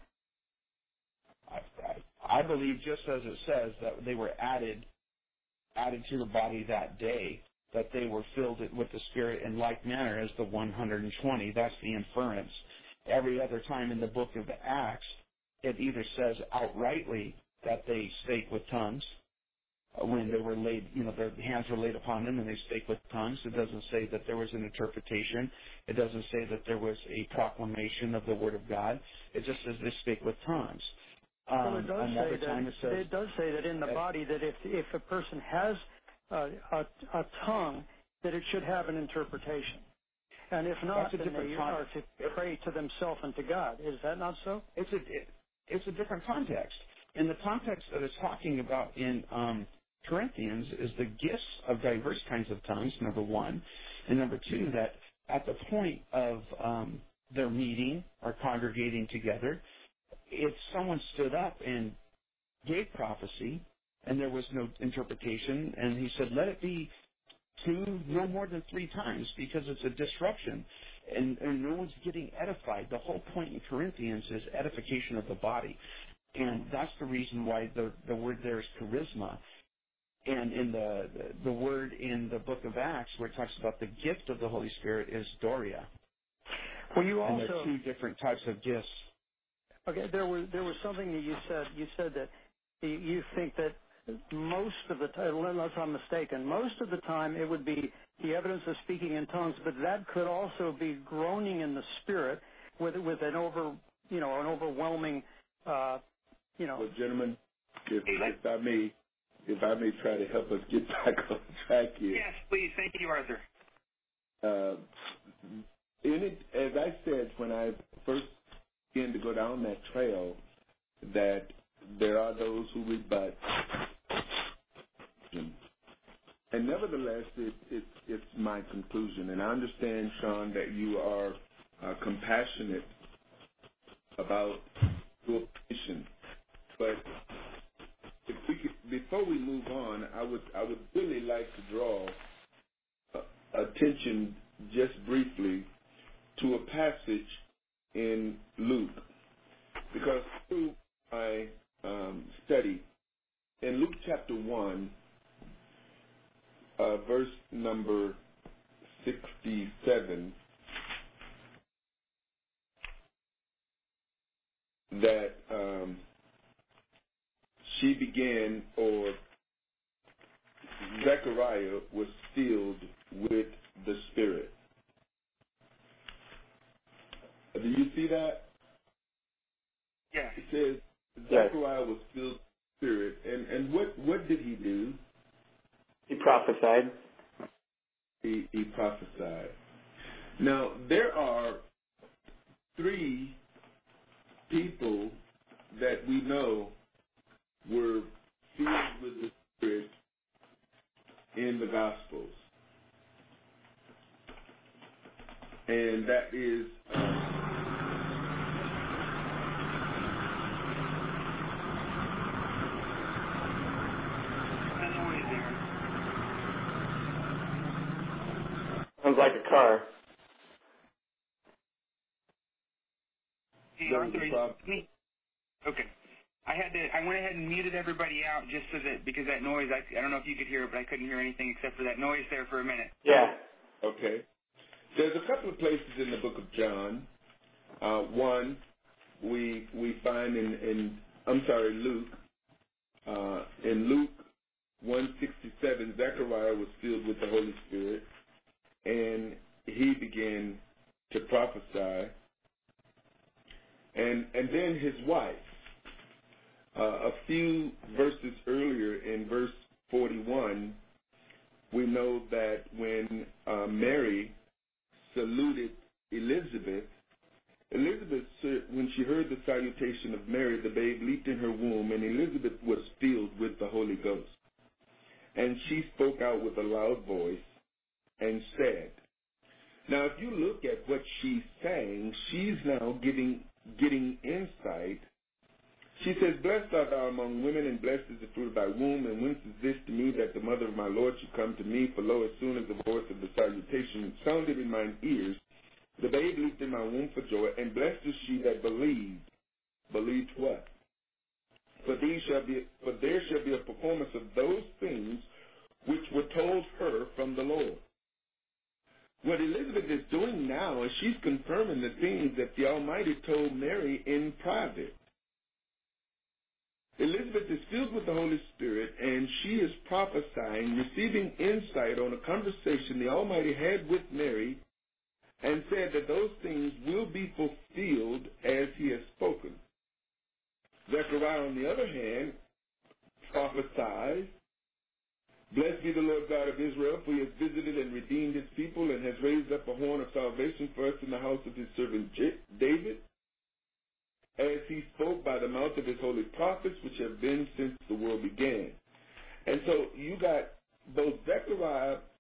I believe, just as it says, that they were added to the body that day, that they were filled with the Spirit in like manner as the 120. That's the inference. Every other time in the book of Acts, it either says outrightly that they spake with tongues, when they were laid, their hands were laid upon them and they spake with tongues. It doesn't say that there was an interpretation. It doesn't say that there was a proclamation of the Word of God. It just says they spake with tongues. Well, it does say that in the body that if a person has a tongue, that it should have an interpretation. And if not, then they are to pray to themselves and to God. Is that not so? It's a different context. In the context that it's talking about in Corinthians is the gifts of diverse kinds of tongues, number one, And number two, that at the point of their meeting or congregating together, if someone stood up and gave prophecy and there was no interpretation, and he said, let it be no more than 3 times, because it's a disruption, and no one's getting edified. The whole point in Corinthians is edification of the body, and that's the reason why the word there is charisma. And in the word in the book of Acts where it talks about the gift of the Holy Spirit is Doria. Well, you and also, there are 2 different types of gifts. Okay, there was something that you said. You said that you think that most of the time, unless I'm mistaken, most of the time it would be the evidence of speaking in tongues, but that could also be groaning in the spirit with an overwhelming, Well, gentlemen, if I may try to help us get back on track here. Yes, please. Thank you, Arthur. As I said when I first began to go down that trail, that there are those who rebut. And nevertheless, it's my conclusion. And I understand, Sean, that you are compassionate about your position. But if we could, before we move on, I would really like to draw attention just briefly to a passage in Luke, because through my study in Luke chapter 1, verse number 67, that she began, or Zechariah was filled with the Spirit. Do you see that? Yeah. It says Zechariah was filled with the Spirit, and what did he do? He prophesied. He prophesied. Now, there are 3 people that we know were filled with the Spirit in the Gospels. And that is Sounds like a car. Hey, Arthur, okay. I went ahead and muted everybody out just so that, because that noise, I don't know if you could hear it, but I couldn't hear anything except for that noise there for a minute. Yeah. Okay. There's a couple of places in the book of John. One, we find in Luke. In Luke 1:67, Zechariah was filled with the Holy Spirit, and he began to prophesy. And then his wife. A few verses earlier, in verse 41, we know that when Mary saluted Elizabeth, when she heard the salutation of Mary, the babe leaped in her womb, and Elizabeth was filled with the Holy Ghost. And she spoke out with a loud voice and said, now if you look at what she's saying, she's now getting insight. She says, blessed art thou among women, and blessed is the fruit of thy womb, and whence is this to me that the mother of my Lord should come to me? For lo, as soon as the voice of the salutation sounded in mine ears, the babe leaped in my womb for joy, and blessed is she that believed. Believed what? For there shall be a performance of those things which were told her from the Lord. What Elizabeth is doing now is she's confirming the things that the Almighty told Mary in private. Elizabeth is filled with the Holy Spirit, and she is prophesying, receiving insight on a conversation the Almighty had with Mary, and said that those things will be fulfilled as he has spoken. Zechariah, on the other hand, prophesies, blessed be the Lord God of Israel, for he has visited and redeemed his people, and has raised up a horn of salvation for us in the house of his servant David, as he spoke by the mouth of his holy prophets, which have been since the world began. And so you got both Zechariah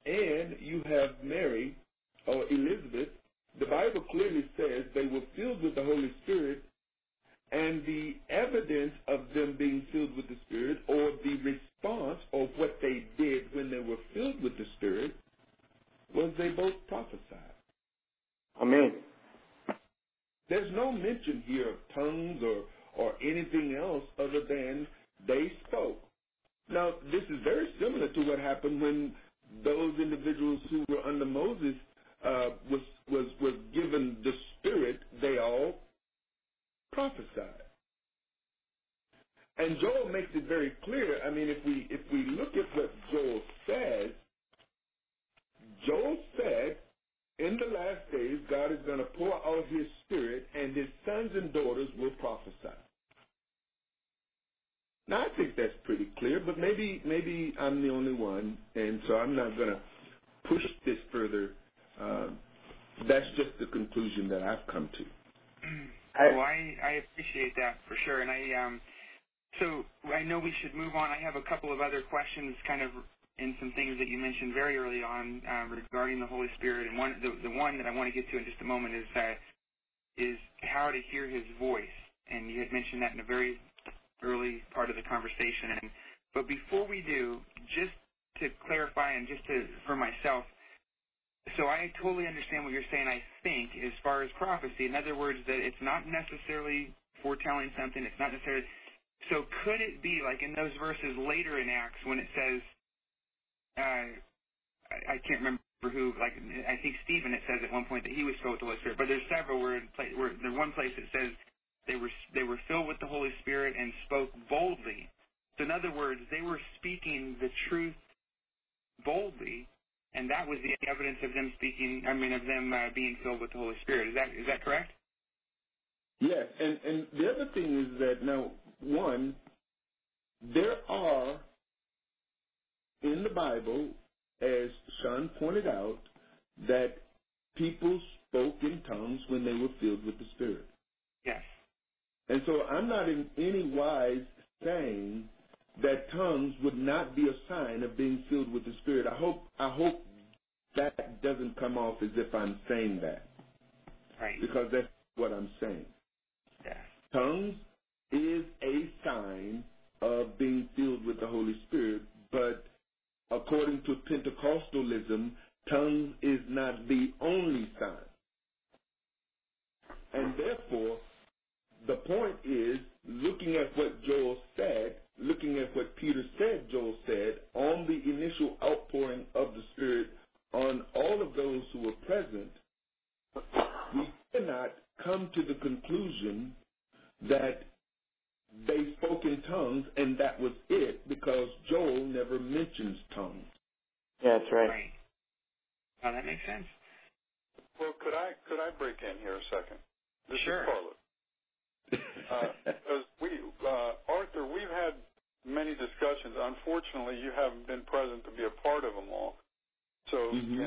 and you have Mary or Elizabeth, the Bible clearly says they were filled with the Holy Spirit, and the evidence of them being filled with the Spirit, or the response of what they did when they were filled with the Spirit, was they both prophesied. Amen. There's no mention here of tongues or anything else other than they spoke. Now, this is very similar to what happened when those individuals who were under Moses was given the Spirit. They all prophesied. And Joel makes it very clear. I mean, if we look at what Joel says in the last days, God is going to pour out his Spirit, and his sons and daughters will prophesy. Now, I think that's pretty clear, but maybe I'm the only one, and so I'm not going to push this further. That's just the conclusion that I've come to. Well, I appreciate that for sure, and so I know we should move on. I have a couple of other questions, kind of in some things that you mentioned very early on regarding the Holy Spirit, and the one that I want to get to in just a moment is how to hear His voice, and you had mentioned that in a very early part of the conversation. But before we do, just to clarify and for myself. So I totally understand what you're saying, I think, as far as prophecy. In other words, that it's not necessarily foretelling something. It's not necessarily. So could it be, like in those verses later in Acts when it says, I can't remember who, like I think Stephen, it says at one point that he was filled with the Holy Spirit. But there's several where there's one place that says they were filled with the Holy Spirit and spoke boldly. So in other words, they were speaking the truth boldly. And that was the evidence of them being filled with the Holy Spirit. Is that correct? Yes, and the other thing is that now, one, there are in the Bible, as Sean pointed out, that people spoke in tongues when they were filled with the Spirit. Yes. And so I'm not in any wise saying that tongues would not be a sign of being filled with the Spirit. I hope that doesn't come off as if I'm saying that. Right. Because that's what I'm saying. Yeah. Tongues is a sign of being filled with the Holy Spirit, but according to Pentecostalism, tongues is not the only sign. And therefore, the point is, looking at what Joel said, looking at what Peter said Joel said, on the initial outpouring of the Spirit on all of those who were present, we cannot come to the conclusion that they spoke in tongues and that was it, because Joel never mentions tongues. Yeah, that's right. Oh, that makes sense. Well, could I break in here a second? This Sure. is Carlos. Because Arthur, we've had many discussions. Unfortunately, you haven't been present to be a part of them all. So,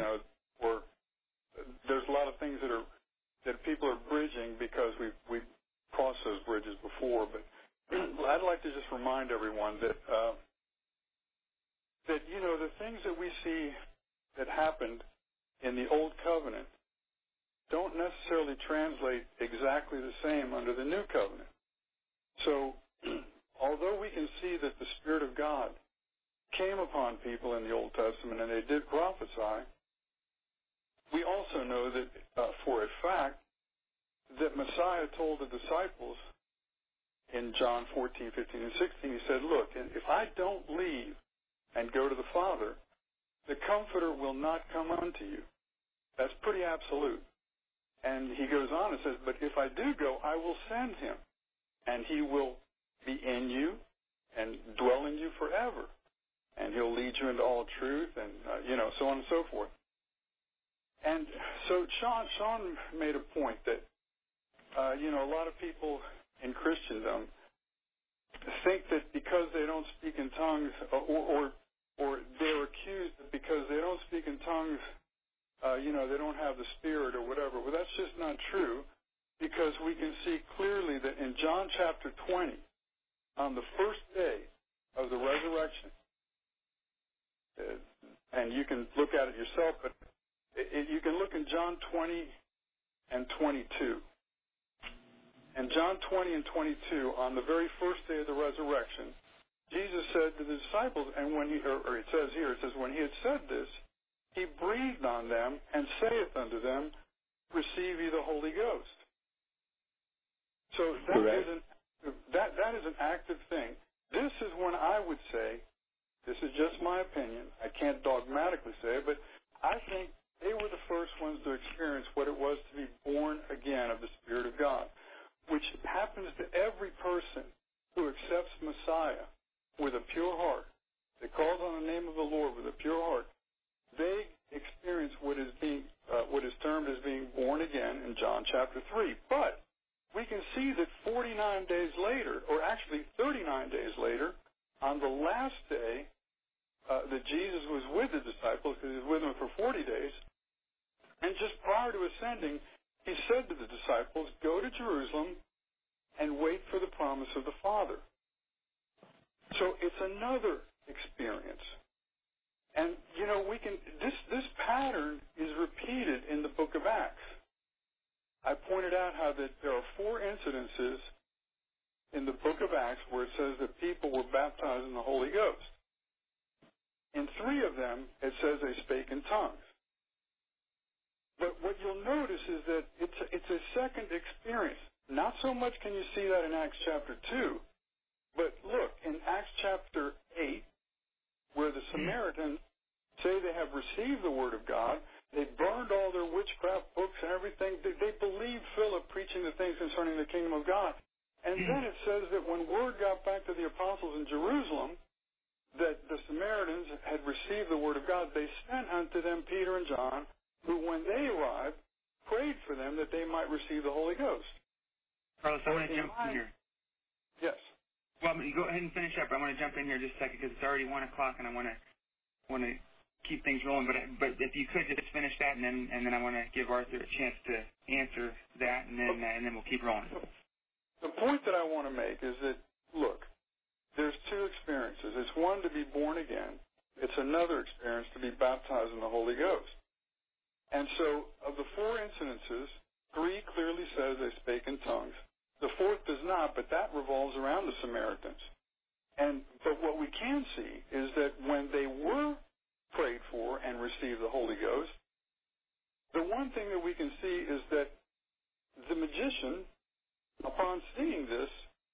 there's a lot of things that people are bridging because we've crossed those bridges before. But I'd like to just remind everyone that the things that we see that happened in the Old Covenant don't necessarily translate exactly the same under the New Covenant. So, although we can see that the Spirit of God came upon people in the Old Testament and they did prophesy, we also know that for a fact that Messiah told the disciples in John 14, 15, and 16, he said, look, if I don't leave and go to the Father, the Comforter will not come unto you. That's pretty absolute. And he goes on and says, but if I do go, I will send him, and he will be in you and dwell in you forever. And he'll lead you into all truth, and, so on and so forth. And so Sean made a point that, a lot of people in Christendom think that because they don't speak in tongues, or they're accused that because they don't speak in tongues, they don't have the Spirit or whatever. Well, that's just not true, because we can see clearly that in John chapter 20, on the first day of the resurrection, and you can can look at it yourself, but you can look in John 20 and 22. In John 20 and 22, on the very first day of the resurrection, Jesus said to the disciples, and when it says here, it says, when he had said this, he breathed on them and saith unto them, receive ye the Holy Ghost. So that is an active thing. This is when I would say, this is just my opinion, I can't dogmatically say it, but I think they were the first ones to experience what it was to be born again of the Spirit of God, which happens to every person who accepts Messiah with a pure heart, that calls on the name of the Lord with a pure heart. They experience what is termed as being born again in John chapter 3. But we can see that 49 days later, or actually 39 days later, on the last day that Jesus was with the disciples, because he was with them for 40 days, and just prior to ascending, he said to the disciples, go to Jerusalem and wait for the promise of the Father. So it's another experience. And, this pattern is repeated in the book of Acts. I pointed out how that there are 4 incidences in the book of Acts where it says that people were baptized in the Holy Ghost. In 3 of them, it says they spake in tongues. But what you'll notice is that it's a second experience. Not so much can you see that in Acts chapter 2, but look, in Acts chapter 8, where the Samaritans say they have received the Word of God, they burned all their witchcraft books and everything. They believed Philip preaching the things concerning the kingdom of God. And then it says that when word got back to the apostles in Jerusalem that the Samaritans had received the Word of God, they sent unto them Peter and John, who, when they arrived, prayed for them that they might receive the Holy Ghost. Carlos, I want to jump in here. Yes. Well, you go ahead and finish up. I want to jump in here just a second because it's already 1 o'clock, and I want to keep things rolling. But if you could just finish that, and then I want to give Arthur a chance to answer that, and then we'll keep rolling. The point that I want to make is that, look, there's 2 experiences. It's one to be born again. It's another experience to be baptized in the Holy Ghost. And so, of the 4 incidences, 3 clearly says they spake in tongues. The 4th does not, but that revolves around the Samaritans. But what we can see is that when they were prayed for and received the Holy Ghost, the one thing that we can see is that the magician, upon seeing this,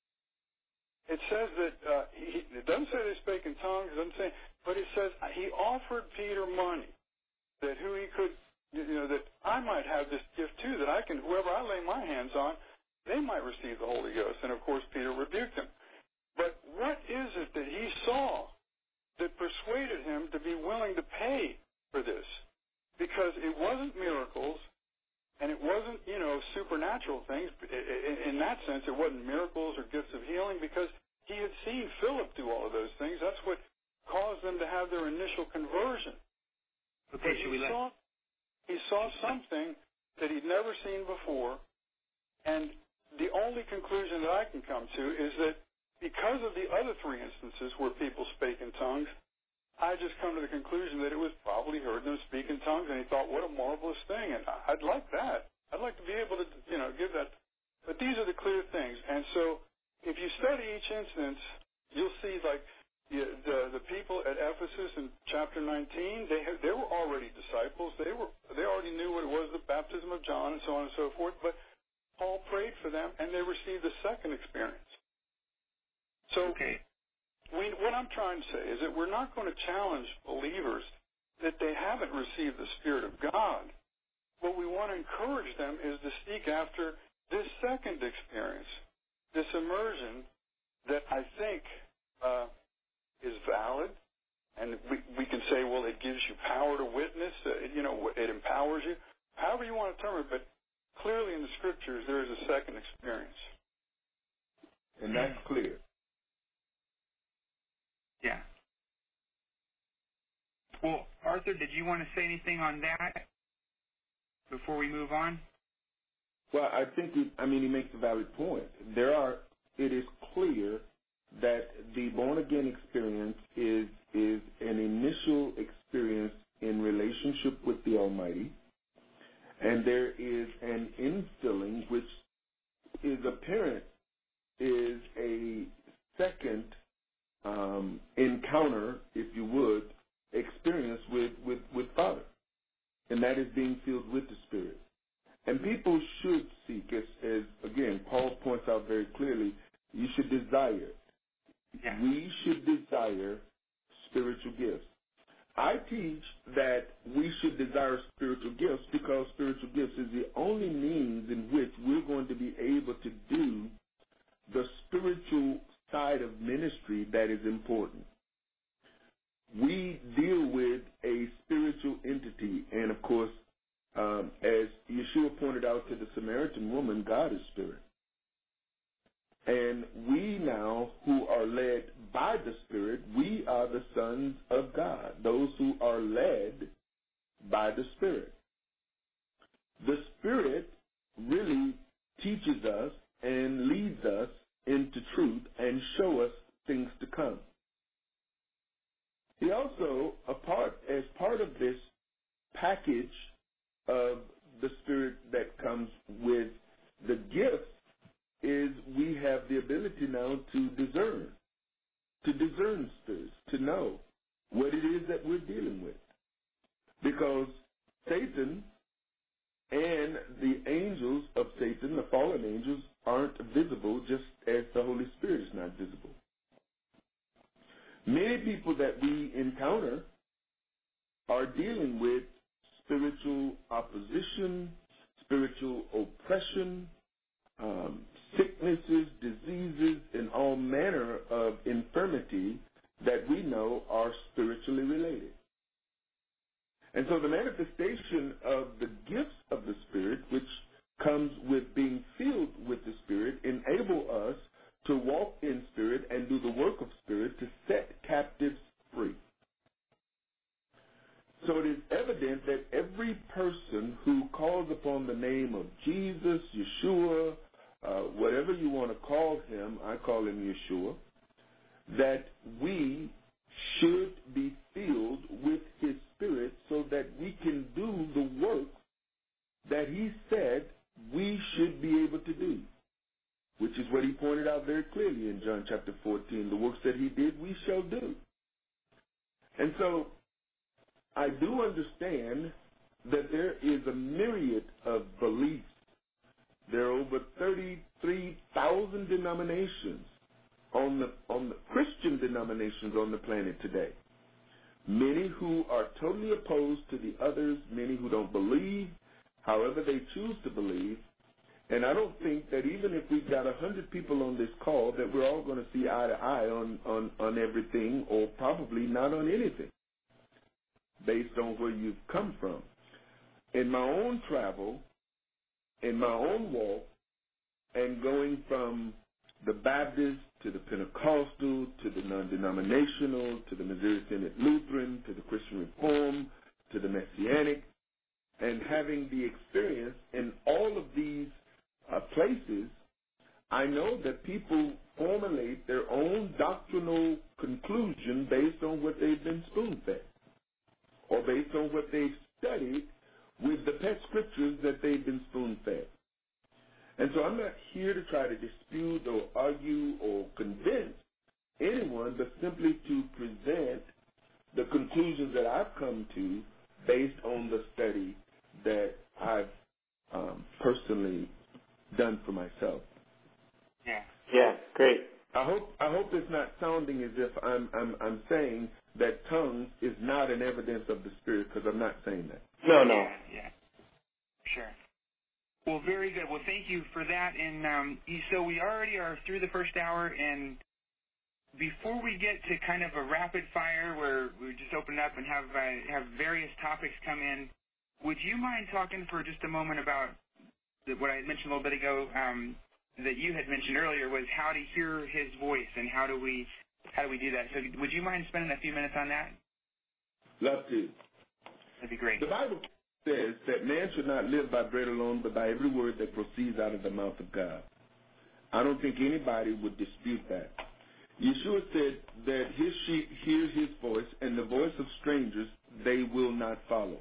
it says that it doesn't say they spake in tongues, it doesn't say, but it says he offered Peter money that he could, that I might have this gift too, that I can, whoever I lay my hands on, they might receive the Holy Ghost. And, of course, Peter rebuked him. But what is it that he saw that persuaded him to be willing to pay for this? Because it wasn't miracles, and it wasn't, supernatural things. In that sense, it wasn't miracles or gifts of healing, because he had seen Philip do all of those things. That's what caused them to have their initial conversion. Okay, but he saw something that he'd never seen before, and the only conclusion that I can come to is that because of the other 3 instances where people spake in tongues, I just come to the conclusion that it was probably heard them speak in tongues, and he thought, what a marvelous thing, and I'd like that. I'd like to be able to, give that. But these are the clear things. And so if you study each instance, you'll see, like, the people at Ephesus in chapter 19, they were already disciples. They already knew what it was, the baptism of John, and so on and so forth, but Paul prayed for them, and they received a second experience. So what I'm trying to say is that we're not going to challenge believers that they haven't received the Spirit of God. What we want to encourage them is to seek after this second experience, this immersion that I think is valid. And we can say, well, it gives you power to witness, it empowers you, however you want to term it, but clearly in the Scriptures, there is a second experience. And that's clear. Yeah. Well, Arthur, did you want to say anything on that before we move on? Well, I think he makes a valid point. It is clear that the born-again experience is an initial experience in encounter, if you would, experience with Father, and that is being filled with the Spirit. And people should seek, as again, Paul points out very clearly, you should desire. Yeah. We should desire spiritual gifts. I teach that we should desire spiritual gifts because spiritual gifts is the only means in which we're going to be able to do the spiritual side of ministry that is important. We deal with a spiritual entity, and of course, as Yeshua pointed out to the Samaritan woman, God is spirit. And we now, who are led by the Spirit, we are the sons of God, those who are led by the Spirit. The Spirit really teaches us and leads us into truth and show us things to come. He also, as part of this package of the Spirit that comes with the gifts, is we have the ability now to discern spirits, to know what it is that we're dealing with. Because Satan and the angels of Satan, the fallen angels, aren't visible, just as the Holy Spirit is not visible. Many people that we encounter are dealing with spiritual opposition, spiritual oppression, sicknesses, diseases, and all manner of infirmity that we know are spiritually related. And so the manifestation of the gifts of the Spirit, which comes with being filled with the Spirit, enable us to walk in Spirit and do the work of Spirit to set captives free. So it is evident that every person who calls upon the name of Jesus, Yeshua, whatever you want to call him, I call him Yeshua, that we should be filled with his Spirit so that we can do the work that he said we should be able to do, which is what he pointed out very clearly in John chapter 14. The works that he did, we shall do. And so I do understand that there is a myriad of beliefs. There are over 33,000 denominations on the Christian denominations on the planet today. Many who are totally opposed to the others, many who don't believe, however they choose to believe. And I don't think that even if we've got 100 people on this call that we're all going to see eye to eye on everything, or probably not on anything, based on where you've come from. In my own travel, in my own walk, and going from the Baptist to the Pentecostal to the non-denominational to the Missouri Synod Lutheran to the Christian Reform to the Messianic, and having the experience in all of these places, I know that people formulate their own doctrinal conclusion based on what they've been spoon-fed, or based on what they've studied with the pet scriptures that they've been spoon-fed. And so I'm not here to try to dispute or argue or convince anyone, but simply to present the conclusions that I've come to based on the study that I've personally done for myself. Yeah, great. I hope it's not sounding as if I'm saying that tongues is not an evidence of the Spirit, because I'm not saying that. No. Yeah. Sure. Well, very good. Well, thank you for that. And so we already are through the first hour, and before we get to kind of a rapid fire where we just open up and have various topics come in, would you mind talking for just a moment about what I mentioned a little bit ago that you had mentioned earlier, was how to hear his voice and how do we do that? So would you mind spending a few minutes on that? Love to. That'd be great. The Bible says that man should not live by bread alone, but by every word that proceeds out of the mouth of God. I don't think anybody would dispute that. Yeshua said that his sheep hear his voice, and the voice of strangers they will not follow.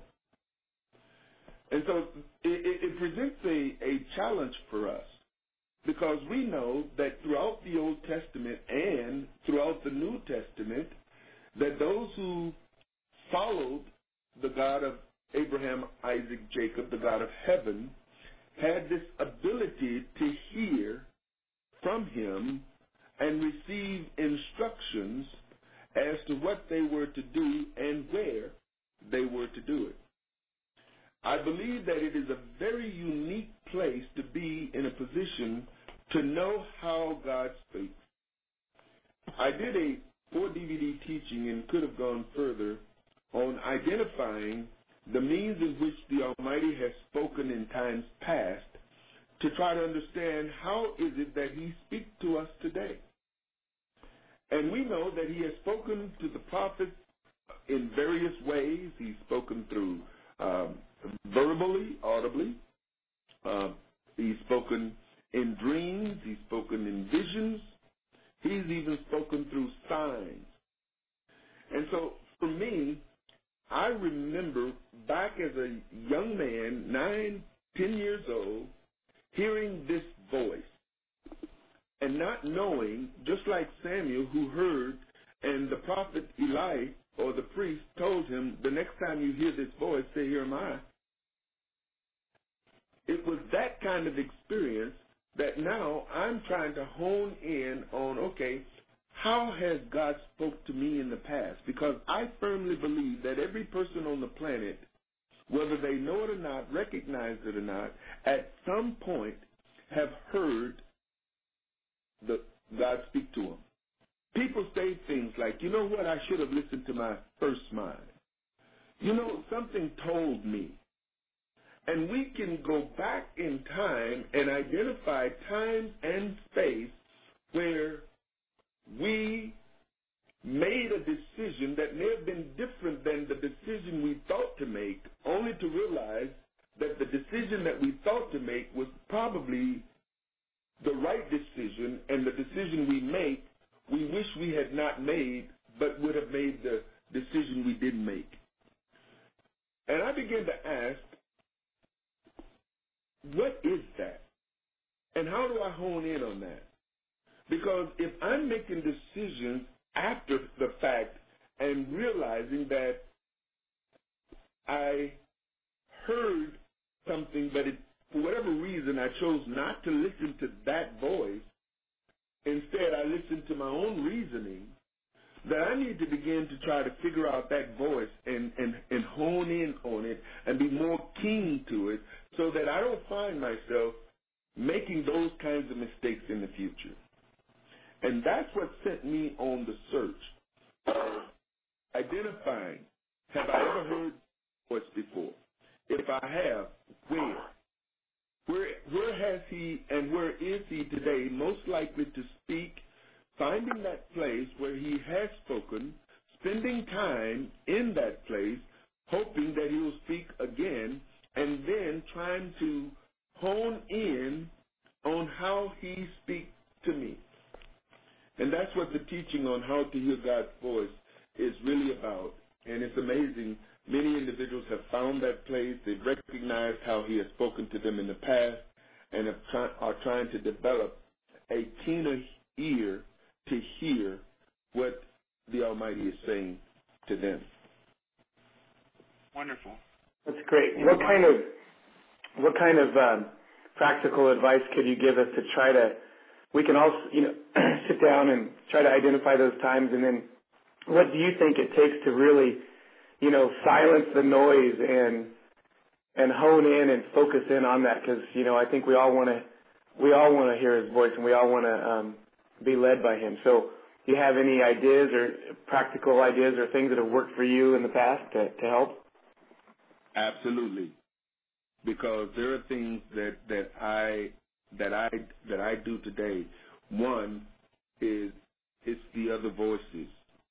And so it presents a challenge for us, because we know that throughout the Old Testament and throughout the New Testament, planet, that those who followed the God of Abraham, Isaac, Jacob, the God of heaven, had this ability to hear from him and receive instructions as to what they were to do and where they were to do it. I believe that it is a very unique place to be in a position to know how God speaks. I did a 4-DVD teaching and could have gone further on identifying the means in which the Almighty has spoken in times past to try to understand how is it that he speaks to us today. And we know that he has spoken to the prophets in various ways. He's spoken through verbally, audibly. He's spoken in dreams. He's spoken in visions. He's even spoken through signs. And so for me, I remember back as a young man, 9, 10 years old, hearing this voice and not knowing, just like Samuel who heard, and the prophet Eli or the priest told him, the next time you hear this voice, say, here am I. It was that kind of experience that now I'm trying to hone in on, okay, how has God spoke to me in the past? Because I firmly believe that every person on the planet, whether they know it or not, recognize it or not, at some point have heard God speak to them. People say things like, you know what, I should have listened to my first mind. You know, something told me. And we can go back in time and identify time and space where we made a decision that may have been different than the decision we thought to make, only to realize that the decision that we thought to make was probably the right decision, and the decision we make, we wish we had not made, but would have made the decision we didn't make. And I began to ask, what is that? And how do I hone in on that? Because if I'm making decisions after the fact and realizing that I heard something, but for whatever reason I chose not to listen to that voice, instead I listened to my own reasoning, that I need to begin to try to figure out that voice and hone in on it and be more keen to it so that I don't find myself making those kinds of mistakes in the future. And that's what sent me on the search of identifying, have I ever heard voice before? If I have, where? Where has he and where is he today most likely to speak? Finding that place where he has spoken, spending time in that place, hoping that he will speak again, and then trying to hone in on how he speaks to me. And that's what the teaching on how to hear God's voice is really about. And it's amazing. Many individuals have found that place. They've recognized how he has spoken to them in the past and are trying to develop a keener ear to hear what the Almighty is saying to them. Wonderful. That's great. What kind of practical advice could you give us to try to, we can all, sit down and try to identify those times, and then what do you think it takes to really, silence the noise and hone in and focus in on that? Because, I think we all want to hear his voice, and we all want to be led by him. So do you have any ideas or practical ideas or things that have worked for you in the past to help? Absolutely, because there are things that I do today. One is it's the other voices.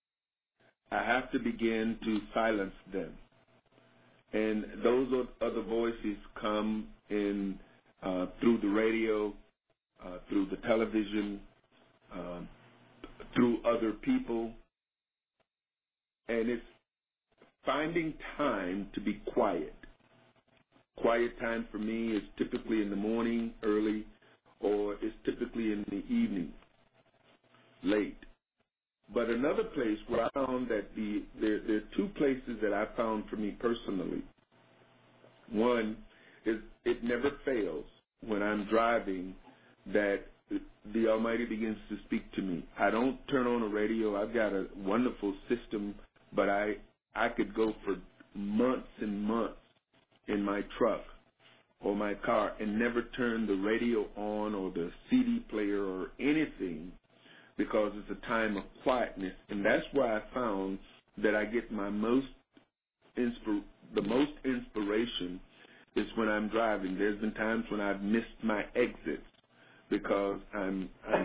I have to begin to silence them, and those other voices come in through the radio, through the television, through other people, and it's finding time to be quiet. Quiet time for me is typically in the morning early, or it's typically in the evening late. But another place where I found that there are two places that I found for me personally. One is it never fails when I'm driving that the Almighty begins to speak to me. I don't turn on a radio. I've got a wonderful system, but I could go for months and months in my truck or my car and never turn the radio on or the CD player or anything, because it's a time of quietness. And that's where I found that I get the most inspiration is when I'm driving. There's been times when I've missed my exits because I'm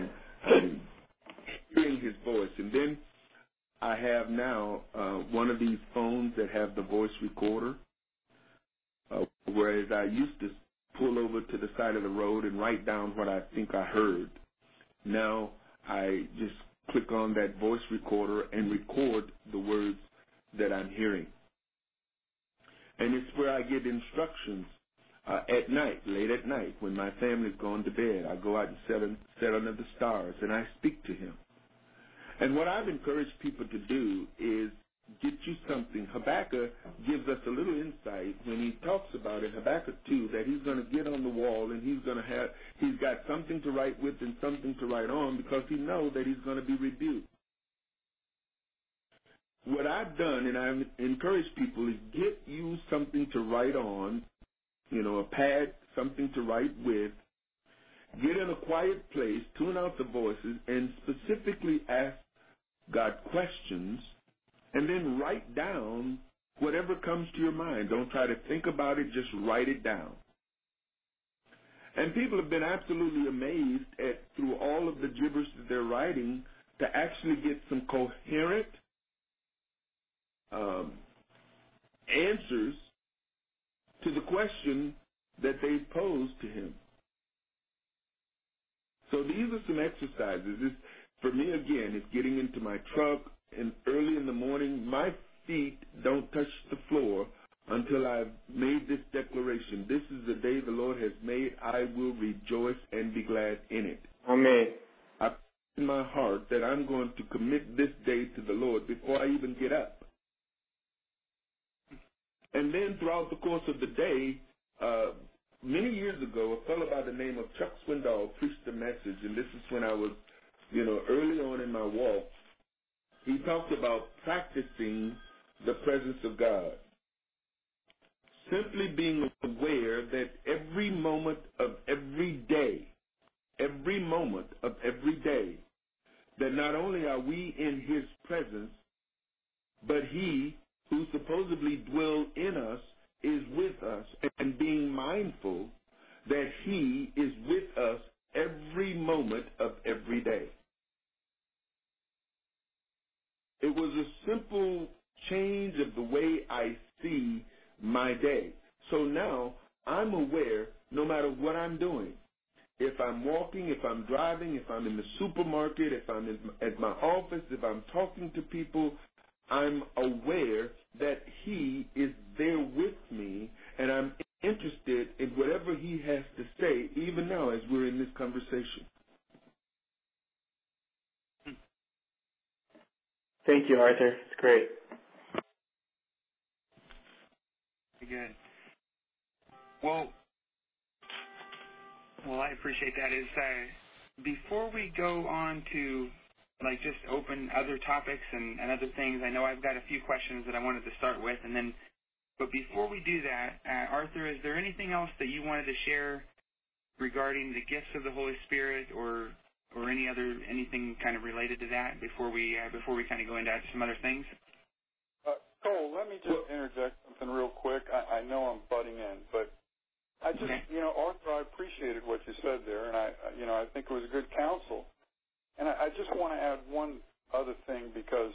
hearing his voice. And then I have now one of these phones that have the voice recorder, whereas I used to pull over to the side of the road and write down what I think I heard. Now I just click on that voice recorder and record the words that I'm hearing. And it's where I get instructions at night, late at night, when my family's gone to bed. I go out and sit under the stars, and I speak to him. And what I've encouraged people to do is get you something. Habakkuk gives us a little insight when he talks about in Habakkuk 2 that he's going to get on the wall and he's got something to write with and something to write on, because he knows that he's going to be rebuked. What I've done, and I've encouraged people, is get you something to write on, a pad, something to write with. Get in a quiet place, tune out the voices, and specifically ask God questions, and then write down whatever comes to your mind. Don't try to think about it, just write it down. And people have been absolutely amazed at, through all of the gibberish that they're writing, to actually get some coherent answers to the question that they posed to him. So these are some exercises. For me, again, it's getting into my truck, and early in the morning, my feet don't touch the floor until I've made this declaration. This is the day the Lord has made. I will rejoice and be glad in it. Amen. I put in my heart that I'm going to commit this day to the Lord before I even get up. And then throughout the course of the day, many years ago, a fellow by the name of Chuck Swindoll preached a message, and this is when I was, early on in my walk. He talked about practicing the presence of God. Simply being aware that every moment of every day, that not only are we in his presence, but he who supposedly dwells in us is with us, and being mindful that he is with us every moment of every day. It was a simple change of the way I see my day. So now I'm aware, no matter what I'm doing, if I'm walking, if I'm driving, if I'm in the supermarket, if I'm at my office, if I'm talking to people, I'm aware that he is there with me, and I'm interested in whatever he has to say, even now as we're in this conversation. Thank you, Arthur. It's great. Good. Well, I appreciate that. Before we go on to just open other topics and other things, I know I've got a few questions that I wanted to start with, but before we do that, Arthur, is there anything else that you wanted to share regarding the gifts of the Holy Spirit, or anything kind of related to that before we kind of go into some other things? Cole, let me just interject something real quick. I know I'm butting in, but I just, Arthur, I appreciated what you said there, and I think it was good counsel. And I just want to add one other thing, because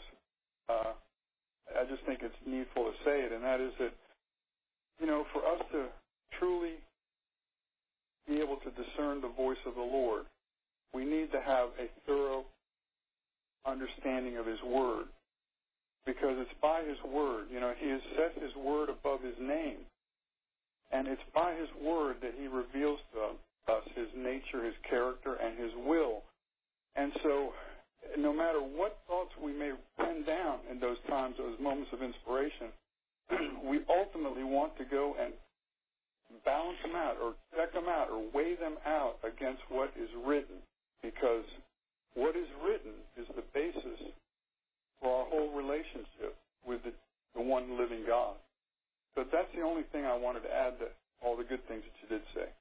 I just think it's needful to say it, and that is that, for us to truly be able to discern the voice of the Lord, we need to have a thorough understanding of his word, because it's by his word. He has set his word above his name, and it's by his word that he reveals to us his nature, his character, and his will. And so no matter what thoughts we may pen down in those times, those moments of inspiration, we ultimately want to go and balance them out or check them out or weigh them out against what is written, because what is written is the basis for our whole relationship with the one living God. But that's the only thing I wanted to add to all the good things that you did say.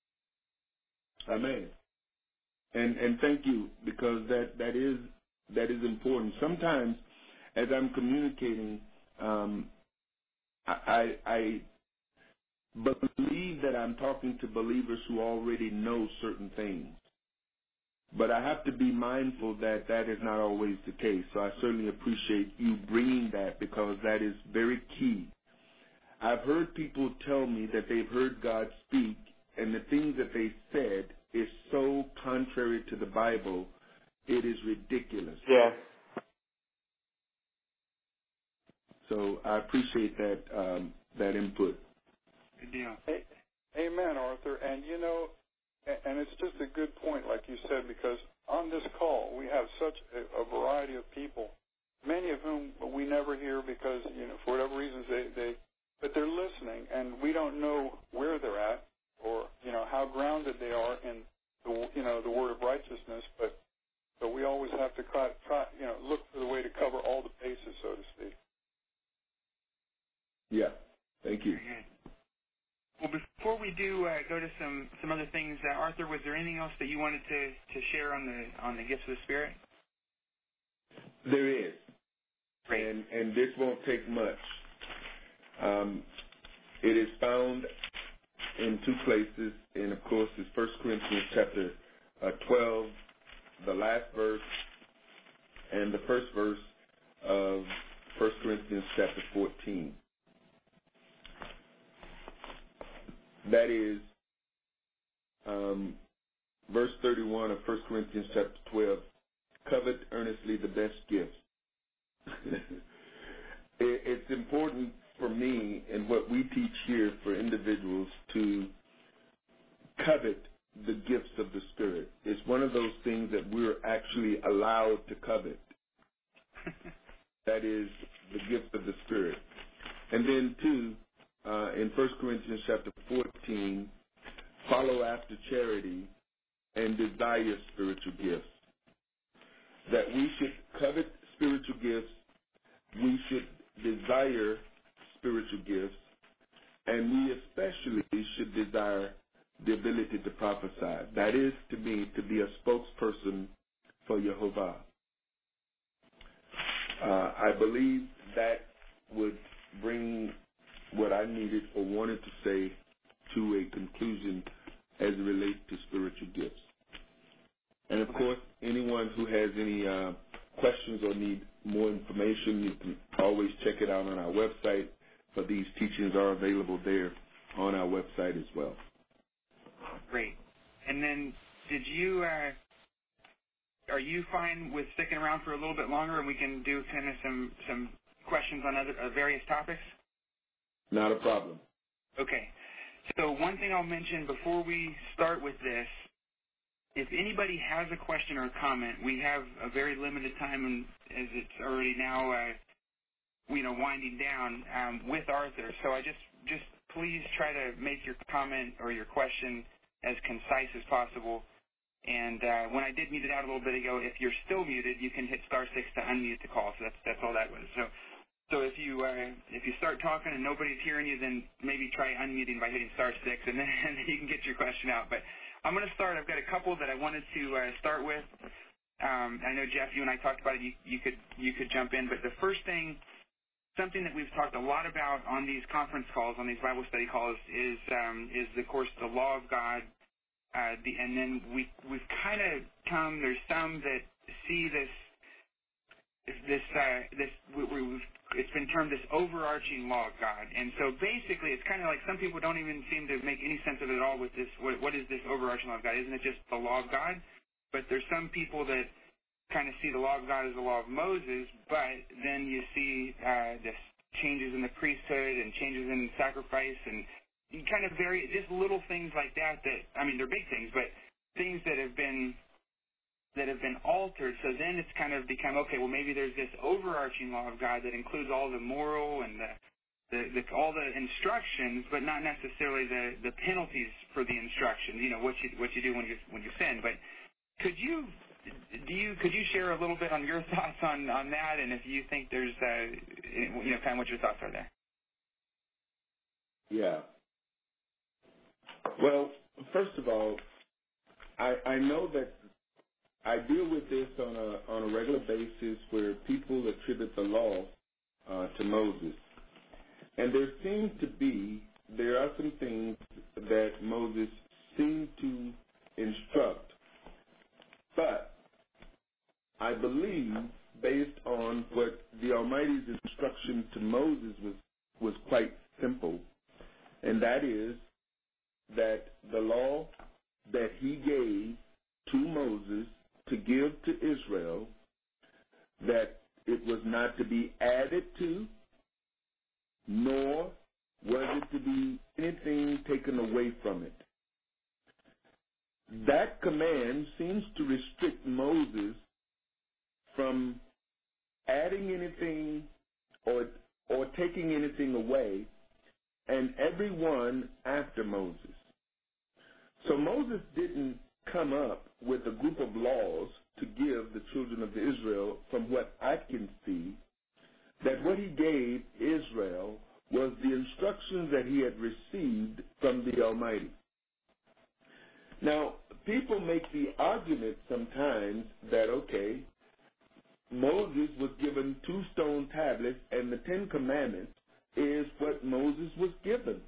Amen. And thank you, because that is important. Sometimes, as I'm communicating, I believe that I'm talking to believers who already know certain things. But I have to be mindful that that is not always the case. So I certainly appreciate you bringing that, because that is very key. I've heard people tell me that they've heard God speak, and the things that they said is so contrary to the Bible, it is ridiculous. Yeah. So I appreciate that input. Good deal. Amen, Arthur. And, you know, and it's just a good point, like you said, because on this call we have such a variety of people, many of whom we never hear because, you know, for whatever reasons but they're listening, and we don't know where they're at or, you know, how grounded they are in the word of righteousness. But so we always have to try, look for the way to cover all the bases, so to speak. Yeah. Thank you. Well, before we do go to some other things, Arthur, was there anything else that you wanted to share on the gifts of the Spirit? There is. Great. And this won't take much. It is found in two places, and of course it's 1 Corinthians chapter 12, the last verse, and the first verse of 1 Corinthians chapter 14. That is verse 31 of 1 Corinthians chapter 12, covet earnestly the best gifts. It's important for me and what we teach here for individuals to covet the gifts of the Spirit. It's one of those things that we're actually allowed to covet. That is the gift of the Spirit. And then, too, in 1 Corinthians chapter 14, follow after charity and desire spiritual gifts. That we should covet spiritual gifts, we should desire spiritual gifts, and we especially should desire the ability to prophesy. That is, to me, to be a spokesperson for Jehovah. I believe that would bring what I needed or wanted to say to a conclusion as it relates to spiritual gifts. And, of course, anyone who has any questions or need more information, you can always check it out on our website, but these teachings are available there on our website as well. Great. And then are you fine with sticking around for a little bit longer and we can do kind of some questions on other various topics? Not a problem. Okay. So one thing I'll mention before we start with this, if anybody has a question or a comment, we have a very limited time, and as it's already now, winding down with Arthur. So I just please try to make your comment or your question as concise as possible. And when I did mute it out a little bit ago, if you're still muted, you can hit *6 to unmute the call. So that's all that was. So if you start talking and nobody's hearing you, then maybe try unmuting by hitting *6, and then you can get your question out. But I'm going to start. I've got a couple that I wanted to start with. I know, Jeff, you and I talked about it. You could jump in. But the first thing, something that we've talked a lot about on these conference calls, on these Bible study calls, is of course, the law of God. And then we've kind of come. There's some that see it's been termed this overarching law of God. And so basically it's kind of like some people don't even seem to make any sense of it at all with this. What is this overarching law of God? Isn't it just the law of God? But there's some people that kind of see the law of God as the law of Moses, but then you see this changes in the priesthood and changes in sacrifice and kind of just little things like that, I mean, they're big things, but things that have been that have been altered. So then it's kind of become, okay, well, maybe there's this overarching law of God that includes all the moral and all the instructions, but not necessarily the penalties for the instructions. What you do when you sin. But could you share a little bit on your thoughts on that, and if you think there's kind of what your thoughts are there? Yeah. Well, first of all, I know that I deal with this on a regular basis where people attribute the law to Moses. And there are some things that Moses seemed to instruct. But I believe, based on what the Almighty's instruction to Moses was quite simple, and that is that the law that he gave to Moses to give to Israel, that it was not to be added to, nor was it to be anything taken away from it. That command seems to restrict Moses from adding anything or taking anything away, and everyone after Moses. So Moses didn't come up with a group of laws to give the children of Israel. From what I can see, that what he gave Israel was the instructions that he had received from the Almighty. Now, people make the argument sometimes that, okay, Moses was given 2 stone tablets, and the 10 Commandments is what Moses was given.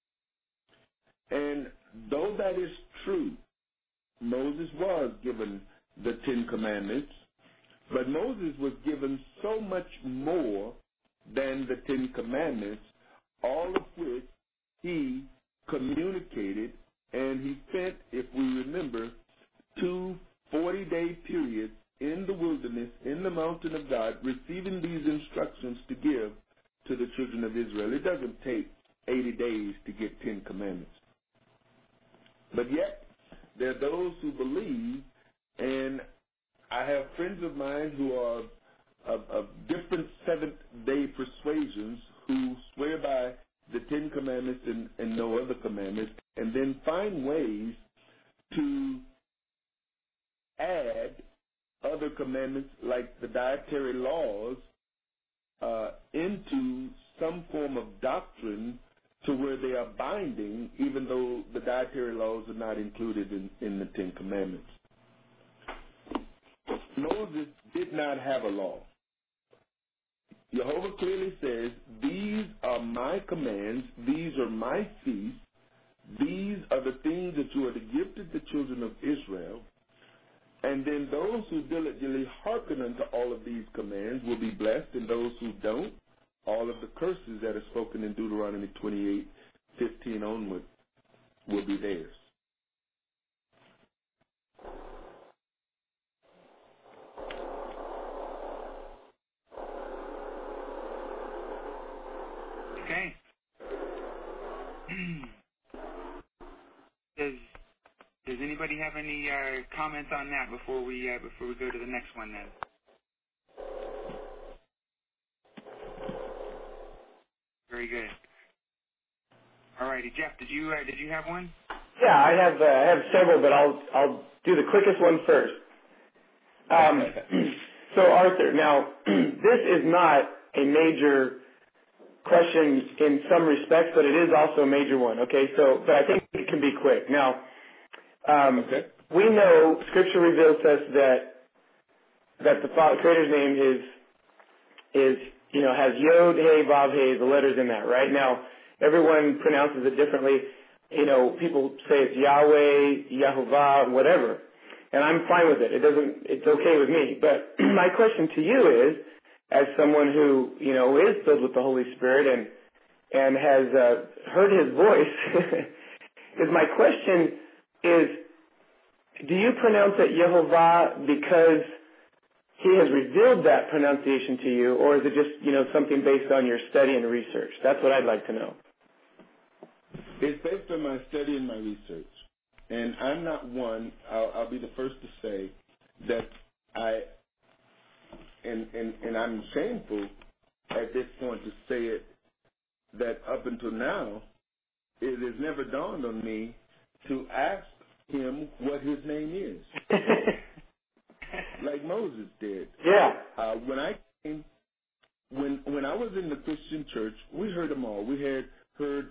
And though that is true, Moses was given the 10 Commandments, but Moses was given so much more than the 10 Commandments, all of which he communicated, and he spent, if we remember, 2 40-day periods in the wilderness, in the mountain of God, receiving these instructions to give to the children of Israel. It doesn't take 80 days to get 10 Commandments. But yet, there are those who believe, and I have friends of mine who are of different seventh-day persuasions who swear by the 10 Commandments and no other commandments, and then find ways to add other commandments like the dietary laws into some form of doctrine to where they are binding, even though the dietary laws are not included in the 10 Commandments. Moses did not have a law. Jehovah clearly says, these are my commands, these are my feasts, these are the things that you are to give to the children of Israel, and then those who diligently hearken unto all of these commands will be blessed, and those who don't, all of the curses that are spoken in Deuteronomy 28:15 onward will be theirs. Okay. Does anybody have any comments on that before we go to the next one then? Very good. All righty, Jeff, did you have one? Yeah, I have several, but I'll do the quickest one first. So Arthur, now this is not a major question in some respects, but it is also a major one. Okay, but I think it can be quick. Now, we know Scripture reveals to us that the Creator's name is has Yod, Hey, Vav, Hey, the letters in that, right? Now, everyone pronounces it differently. People say it's Yahweh, Yehovah, whatever. And I'm fine with it. It's okay with me. But my question to you is, as someone who, is filled with the Holy Spirit and has heard His voice, my question is, do you pronounce it Yehovah because He has revealed that pronunciation to you, or is it just, something based on your study and research? That's what I'd like to know. It's based on my study and my research. And I'm not one, I'll be the first to say, that and I'm shameful at this point to say it, that up until now, it has never dawned on me to ask him what his name is. Like Moses did. Yeah. When I was in the Christian church, we heard them all. We had heard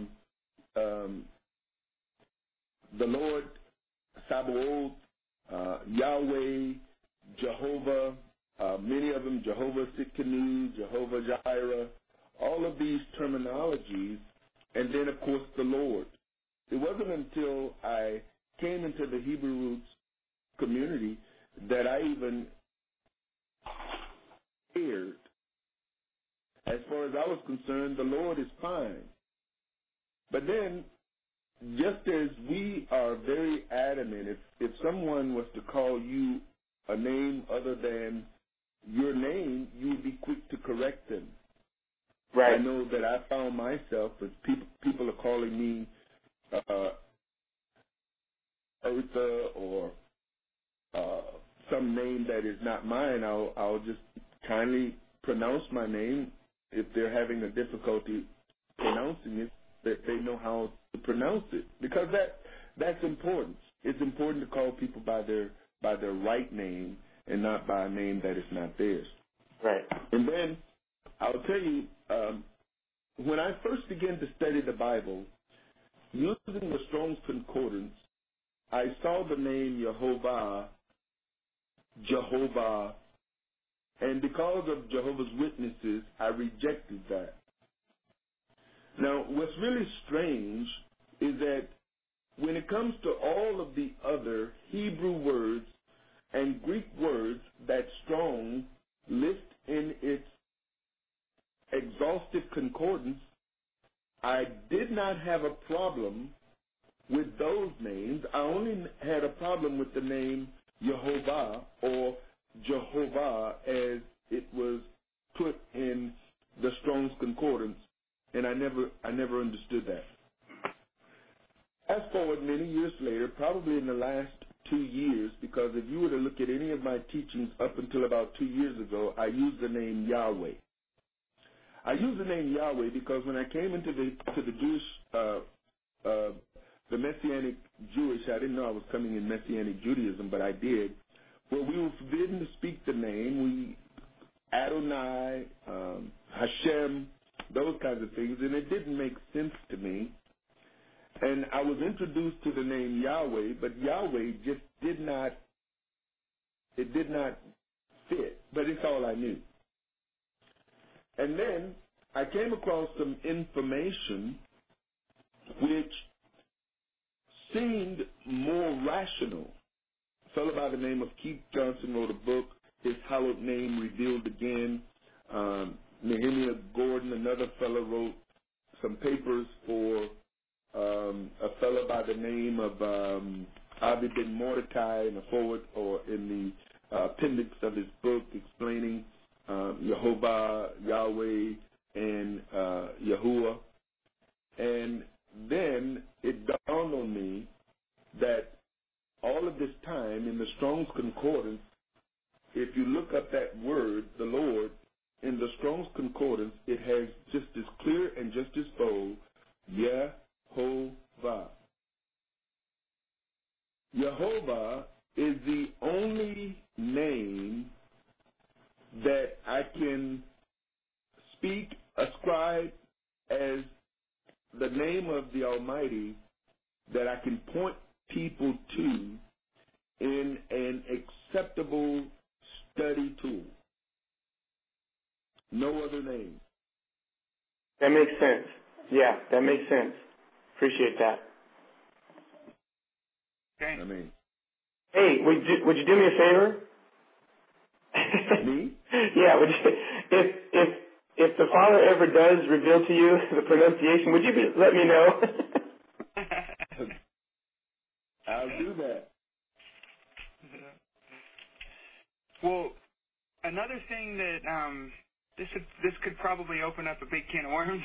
the Lord, Sabaoth, Yahweh, Jehovah, many of them, Jehovah Sikkenu, Jehovah Jireh, all of these terminologies, and then, of course, the Lord. It wasn't until I came into the Hebrew Roots community that I even cared. As far as I was concerned, the Lord is fine. But then, just as we are very adamant, if someone was to call you a name other than your name, you would be quick to correct them. Right. I know that I found myself, if people are calling me Eartha or some name that is not mine, I'll just kindly pronounce my name. If they're having a difficulty pronouncing it, that they know how to pronounce it, because that's important. It's important to call people by their right name and not by a name that is not theirs. Right. And then I'll tell you, when I first began to study the Bible, using the Strong's Concordance, I saw the name Jehovah, and because of Jehovah's Witnesses, I rejected that. Now, what's really strange is that when it comes to all of the other Hebrew words and Greek words that Strong lists in its exhaustive concordance, I did not have a problem with those names. I only had a problem with the name Yehovah, or Jehovah as it was put in the Strong's Concordance, and I never understood that. Fast forward many years later, probably in the last 2 years, because if you were to look at any of my teachings up until about 2 years ago, I used the name Yahweh. I used the name Yahweh because when I came into the Jewish, the Messianic Jewish, I didn't know I was coming in Messianic Judaism, but I did. Well, we were forbidden to speak the name. Adonai, Hashem, those kinds of things, and it didn't make sense to me. And I was introduced to the name Yahweh, but Yahweh just did not fit, but it's all I knew. And then I came across some information which seemed more rational. A fellow by the name of Keith Johnson wrote a book, His Hallowed Name Revealed Again. Nehemiah Gordon, another fellow, wrote some papers for a fellow by the name of Avi Ben Mordecai in the forward or in the appendix of his book explaining Jehovah, Yahweh, and Yahuwah. And then it dawned on me that all of this time in the Strong's Concordance, if you look up that word, the Lord, in the Strong's Concordance, it has just as clear and just as bold, Yehovah. Yehovah is the only name that I can speak, ascribe as the name of the Almighty that I can point people to in an acceptable study tool. No other name. That makes sense. Yeah, that makes sense. Appreciate that. Okay. I mean, hey, would you do me a favor? Me? Yeah. If the Father ever does reveal to you the pronunciation, would you let me know? I'll do that. Well, another thing that this could probably open up a big can of worms,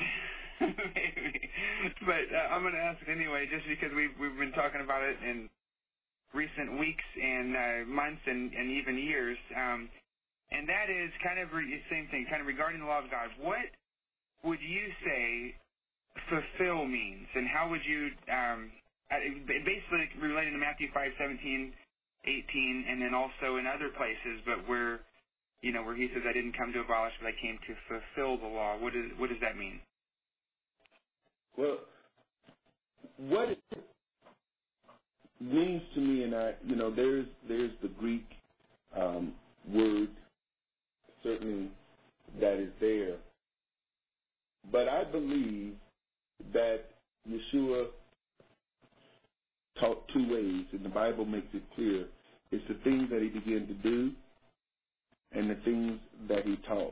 maybe, but I'm going to ask it anyway, just because we've been talking about it and recent weeks and months and even years, and that is kind of the same thing, kind of regarding the law of God. What would you say fulfill means, and how would you, basically relating to Matthew 5:17, 18, and then also in other places, but where he says, I didn't come to abolish, but I came to fulfill the law. What does that mean? Well, what it means to me, and there's the Greek word certainly that is there, but I believe that Yeshua taught two ways, and the Bible makes it clear. It's the things that he began to do and the things that he taught.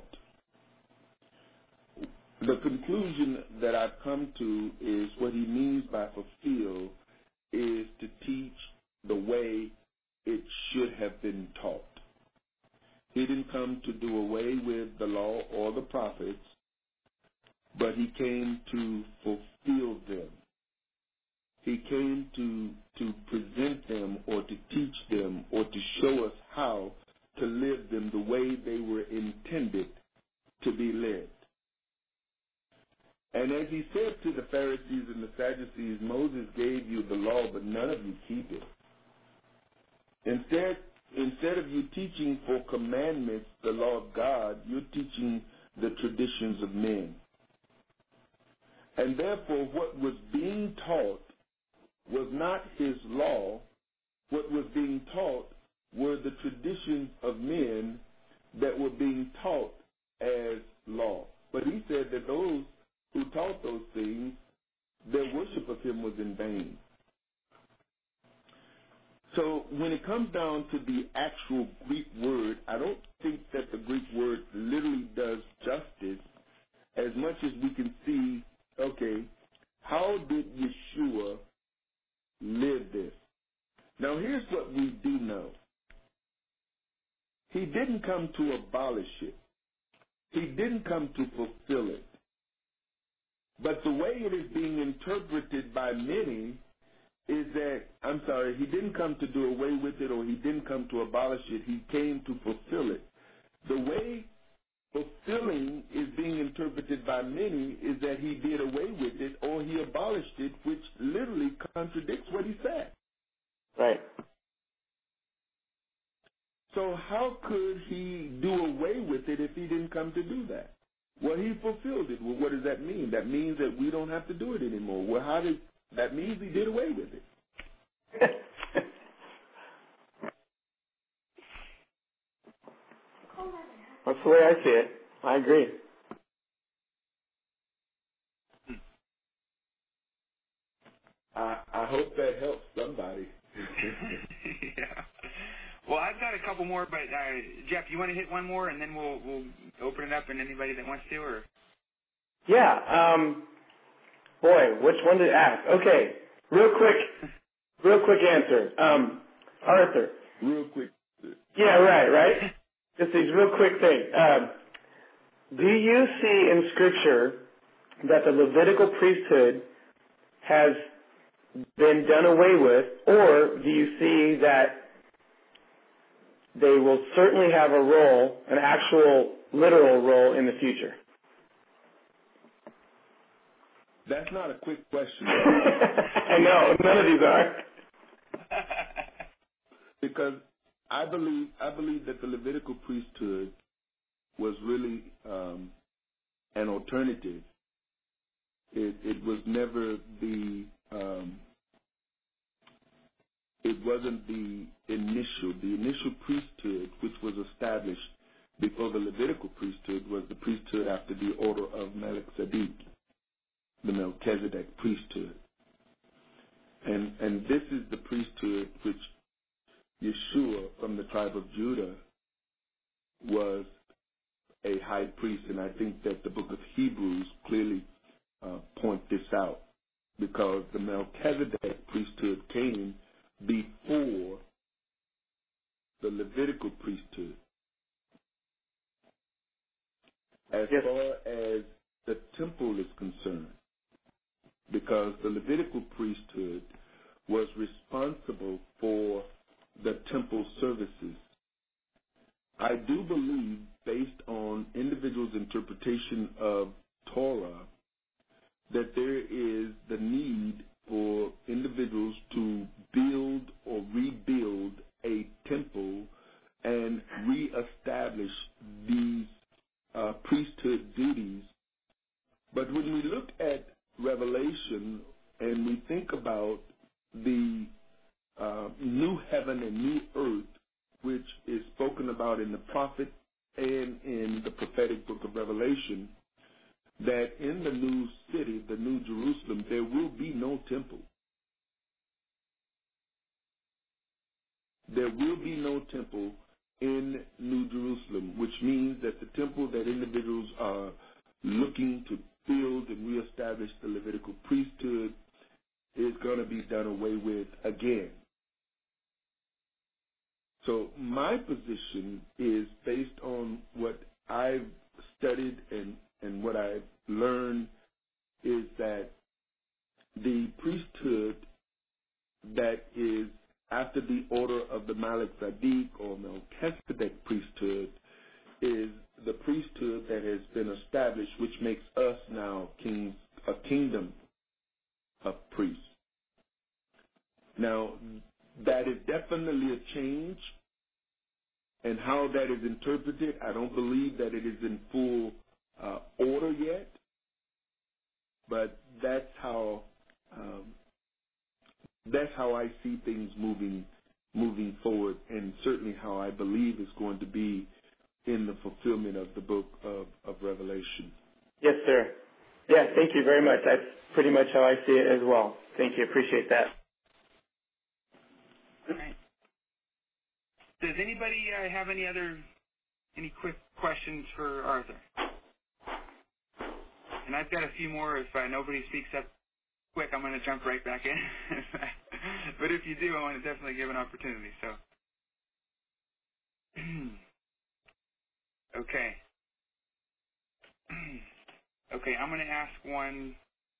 The conclusion that I've come to is what he means by fulfill is to teach the way it should have been taught. He didn't come to do away with the law or the prophets, but he came to fulfill them. He came to present them or to teach them or to show us how to live them the way they were intended to be lived. And as he said to the Pharisees and the Sadducees, Moses gave you the law, but none of you keep it. Instead of you teaching for commandments the law of God, you're teaching the traditions of men. And therefore, what was being taught was not his law. What was being taught were the traditions of men that were being taught as law. But he said that those who taught those things, their worship of him was in vain. So when it comes down to the actual Greek word, I don't think that the Greek word literally does justice as much as we can see, okay, how did Yeshua live this? Now here's what we do know. He didn't come to abolish it. He didn't come to fulfill it. But the way it is being interpreted by many is that, he didn't come to do away with it, or he didn't come to abolish it. He came to fulfill it. The way fulfilling is being interpreted by many is that he did away with it or he abolished it, which literally contradicts what he said. Right. So how could he do away with it if he didn't come to do that? Well, he fulfilled it. Well, what does that mean? That means that we don't have to do it anymore. Well, that means he did away with it. That's the way I see it. I agree. I hope that helps somebody. Yeah. Well, I've got a couple more, but Jeff, you want to hit one more, and then we'll open it up, and anybody that wants to, or? Yeah. Boy, which one to ask? Okay. Real quick answer. Arthur. Real quick. Yeah, right. Just these real quick things. Do you see in Scripture that the Levitical priesthood has been done away with, or do you see that they will certainly have a role, an actual literal role in the future? That's not a quick question. I know, none of these are. Because I believe that the Levitical priesthood was really an alternative. It was never it wasn't the initial priesthood which was established before the Levitical priesthood was the priesthood after the order of Melchizedek, the Melchizedek priesthood. And this is the priesthood which Yeshua from the tribe of Judah was a high priest, and I think that the book of Hebrews clearly point this out, because the Melchizedek priesthood came before the Levitical priesthood. As far as the temple is concerned, because the Levitical priesthood was responsible for the temple services. I do believe, based on individuals' interpretation of Torah, that there is the need for individuals to build or rebuild a temple and reestablish these priesthood duties. But when we look at Revelation and we think about the new heaven and new earth, which is spoken about in the prophet and in the prophetic book of Revelation, that in the new city, the new Jerusalem, there will be no temple. There will be no temple in New Jerusalem, which means that the temple that individuals are looking to build and reestablish the Levitical priesthood is going to be done away with again. So my position is based on what I've studied and what I've learned is that the priesthood that is after the order of the Melchizedek or Melchizedek priesthood is the priesthood that has been established, which makes us now kings, a kingdom of priests. Now, that is definitely a change, and how that is interpreted, I don't believe that it is in full order yet, but that's how I see things moving forward, and certainly how I believe is going to be in the fulfillment of the book of Revelation. Yes, sir. Yeah, thank you very much. That's pretty much how I see it as well. Thank you. Appreciate that. All right. Does anybody have any quick questions for Arthur? And I've got a few more. If nobody speaks up quick, I'm going to jump right back in. But if you do, I want to definitely give an opportunity. So, okay. Okay, I'm going to ask one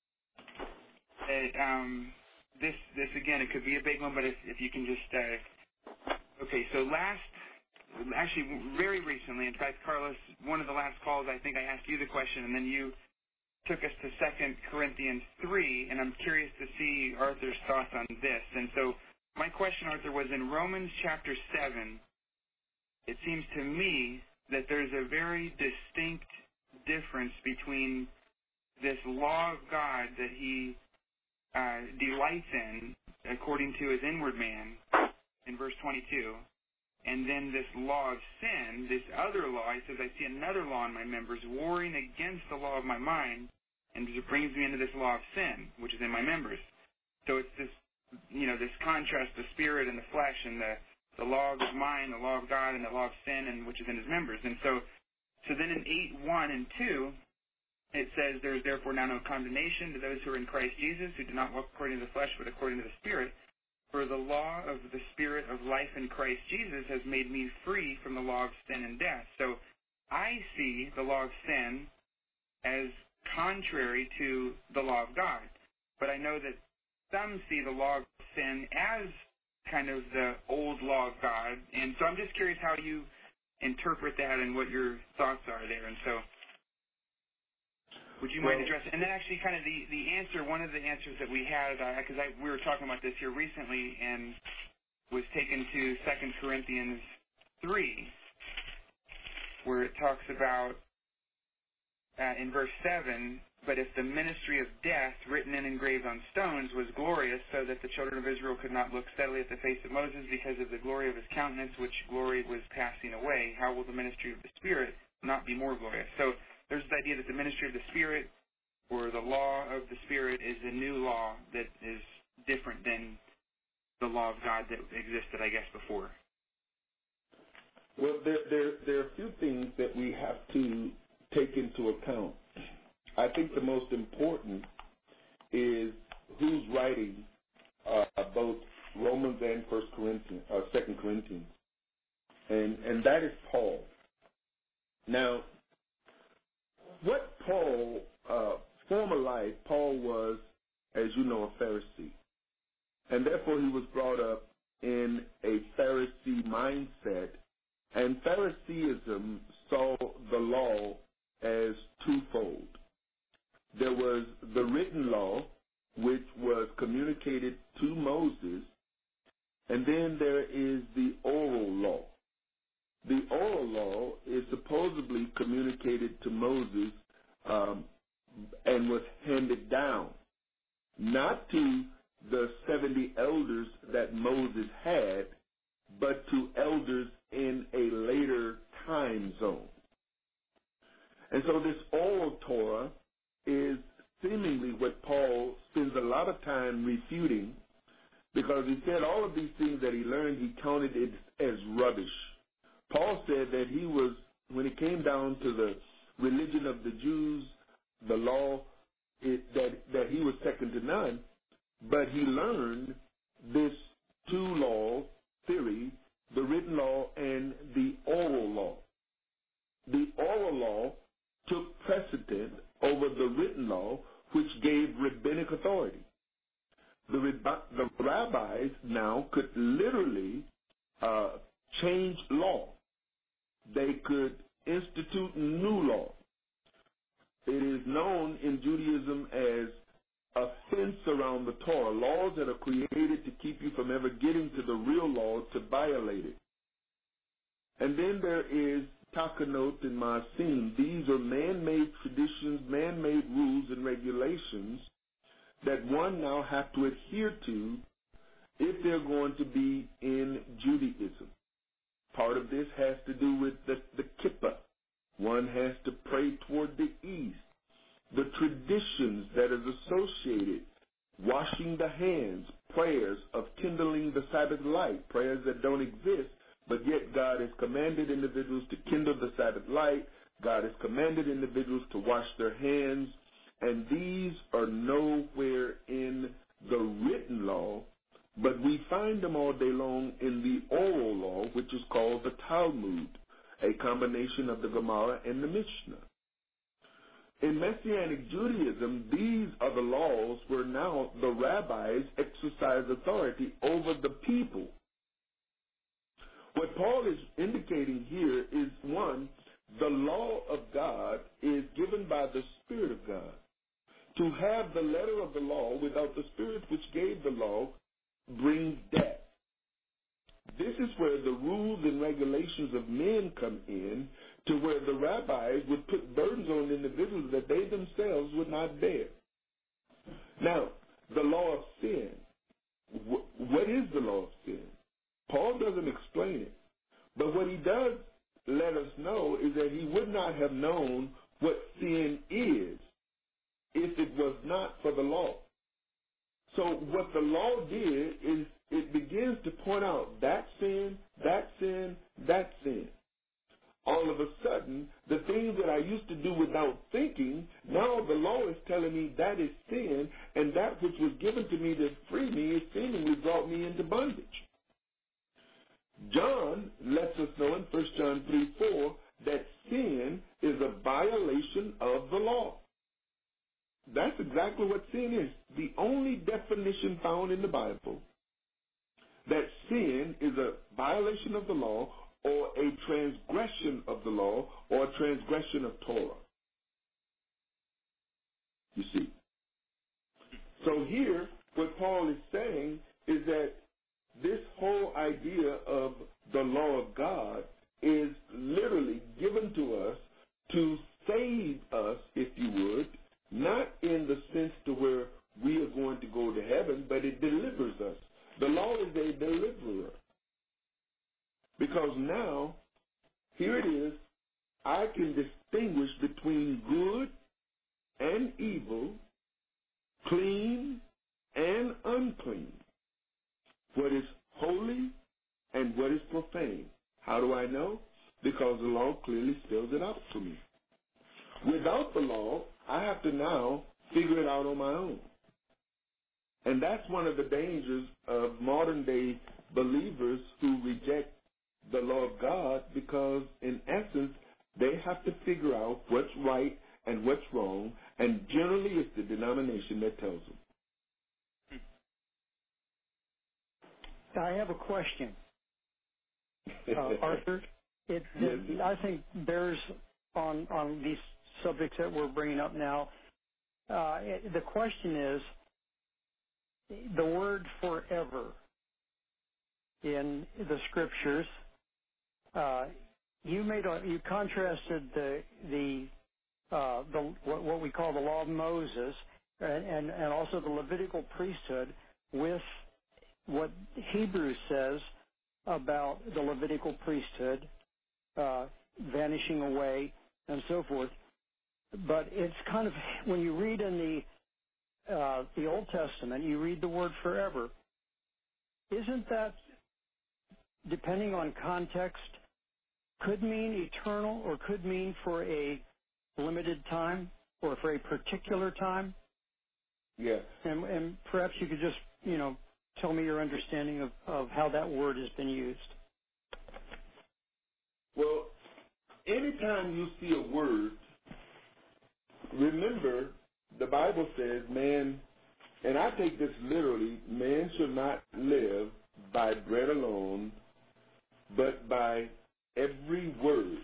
that, this again, it could be a big one, but if you can just, okay, so actually very recently, in fact, Carlos, one of the last calls, I think I asked you the question, and then you took us to 2 Corinthians 3, and I'm curious to see Arthur's thoughts on this. And so my question, Arthur, was in Romans chapter 7, it seems to me that there's a very distinct difference between this law of God that he delights in according to his inward man in verse 22, and then this law of sin, this other law. He says, I see another law in my members warring against the law of my mind, and it brings me into this law of sin, which is in my members. So it's this, this contrast, the spirit and the flesh, and the law of his mind, the law of God, and the law of sin, and which is in his members. And so then in 8:1 and 2, it says, there is therefore now no condemnation to those who are in Christ Jesus, who do not walk according to the flesh, but according to the Spirit. For the law of the Spirit of life in Christ Jesus has made me free from the law of sin and death. So I see the law of sin as contrary to the law of God. But I know that some see the law of sin as kind of the old law of God. And so I'm just curious how you interpret that and what your thoughts are there. And so would you mind addressing? And then actually kind of the answer, one of the answers that we had, because we were talking about this here recently and was taken to 2 Corinthians 3, where it talks about in verse 7, but if the ministry of death written and engraved on stones was glorious, so that the children of Israel could not look steadily at the face of Moses because of the glory of his countenance, which glory was passing away, how will the ministry of the Spirit not be more glorious? So there's this idea that the ministry of the Spirit or the law of the Spirit is a new law that is different than the law of God that existed, I guess, before. Well, there are a few things that we have to take into account. I think the most important is who's writing both Romans and 2 Corinthians, and that is Paul. Now, what Paul, former life, Paul was, as you know, a Pharisee. and therefore he was brought up in a Pharisee mindset, and Phariseeism saw the law as twofold. There was the written law, which was communicated to Moses, and then there is the oral law. The oral law is supposedly communicated to Moses and was handed down, not to the 70 elders that Moses had, but to elders in a later time zone. And so this oral Torah is seemingly what Paul spends a lot of time refuting, because he said all of these things that he learned, he counted it as rubbish. Paul said that he was, when it came down to the religion of the Jews, the law, that he was second to none, but he learned this two-law theory, the written law and the oral law. The oral law took precedent over the written law, which gave rabbinic authority. The rabbis now could literally change law. They could institute new law. It is known in Judaism as a fence around the Torah, laws that are created to keep you from ever getting to the real law to violate it. And then there is Takanot and Maasim. These are man-made traditions, man-made rules and regulations that one now have to adhere to if they're going to be in Judaism. Part of this has to do with the kippah. One has to pray toward the east. The traditions that is associated, washing the hands, prayers of kindling the Sabbath light, prayers that don't exist, but yet God has commanded individuals to kindle the Sabbath light. God has commanded individuals to wash their hands, and these are nowhere in the written law, but we find them all day long in the oral law, which is called the Talmud, a combination of the Gemara and the Mishnah. In Messianic Judaism, these are the laws where now the rabbis exercise authority over the people. What Paul is indicating here is, one, the law of God is given by the Spirit of God. To have the letter of the law without the Spirit which gave the law brings death. This is where the rules and regulations of men come in, to where the rabbis would put burdens on individuals that they themselves would not bear. Now, the law of sin. What is the law of sin? Paul doesn't explain it. But what he does let us know is that he would not have known what sin is if it was not for the law. So what the law did is it begins to point out that sin, that sin, that sin. All of a sudden, the things that I used to do without thinking, now the law is telling me that is sin, and that which was given to me to free me is seemingly brought me into bondage. John lets us know in 1 John 3:4 that sin is a violation of the law. That's exactly what sin is. The only definition found in the Bible that sin is a violation of the law or a transgression of the law or a transgression of Torah. You see. So here, what Paul is saying is that this whole idea of the law of God is literally given to us to save us, if you would, not in the sense to where we are going to go to heaven, but it delivers us. The law is a deliverer. Because now, here it is, I can distinguish between good and evil, clean and unclean, what is holy and what is profane. How do I know? Because the law clearly spells it out for me. Without the law, I have to now figure it out on my own. And that's one of the dangers of modern-day believers who reject the law of God, because, in essence, they have to figure out what's right and what's wrong, and generally it's the denomination that tells them. I have a question, Arthur. I think bears on these subjects that we're bringing up now. The question is the word forever in the scriptures. You contrasted the what we call the law of Moses and also the Levitical priesthood with what Hebrews says about the Levitical priesthood vanishing away and so forth. But it's kind of, when you read in the Old Testament, you read the word forever. Isn't that, depending on context, could mean eternal or could mean for a limited time or for a particular time? Yeah. And perhaps you could just, tell me your understanding of how that word has been used. Well, anytime you see a word, remember the Bible says man, and I take this literally, man should not live by bread alone, but by every word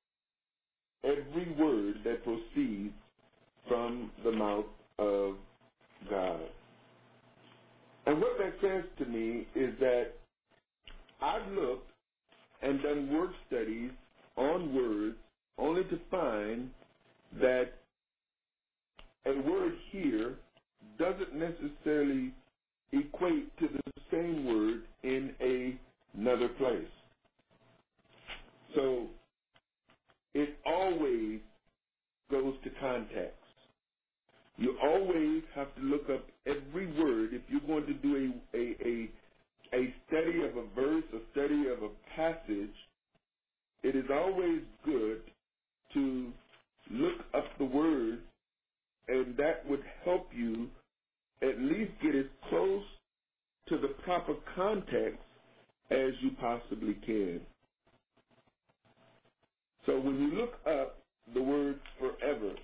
that proceeds from the mouth of God. And what that says to me is that I've looked and done word studies on words only to find that a word here doesn't necessarily equate to the same word in another place. So it always goes to context. You always have to look up every word if you're going to do a study of a verse, a study of a passage. It is always good to look up the word, and that would help you at least get as close to the proper context as you possibly can. So when you look up the word forever,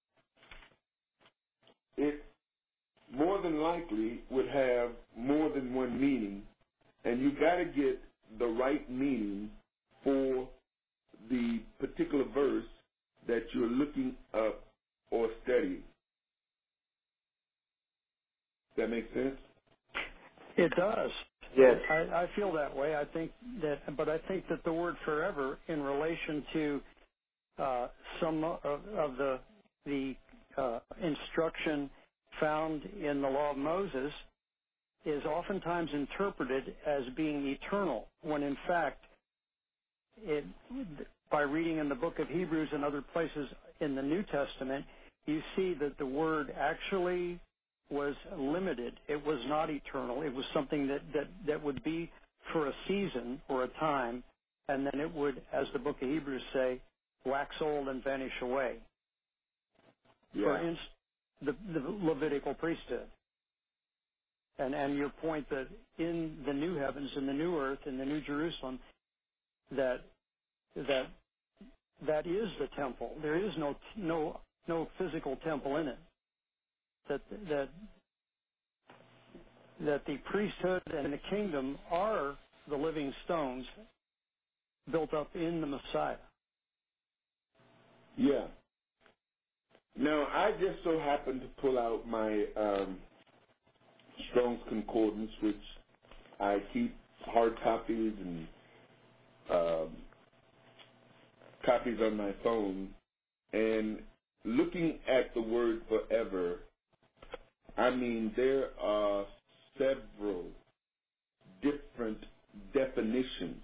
it more than likely would have more than one meaning, and you got to get the right meaning for the particular verse that you're looking up or studying. Does that make sense? It does. Yes. I feel that way. I think that the word forever, in relation to some of the instruction found in the law of Moses, is oftentimes interpreted as being eternal, when in fact, by reading in the book of Hebrews and other places in the New Testament, you see that the word actually was limited. It was not eternal. It was something that would be for a season or a time, and then it would, as the book of Hebrews say, wax old and vanish away. Yeah. For instance, the Levitical priesthood. And your point that in the new heavens, in the new earth, in the new Jerusalem, that is the temple. There is no physical temple in it. That the priesthood and the kingdom are the living stones built up in the Messiah. Yeah. Now, I just so happened to pull out my Strong's Concordance, which I keep hard copies and copies on my phone, and looking at the word forever, I mean, there are several different definitions.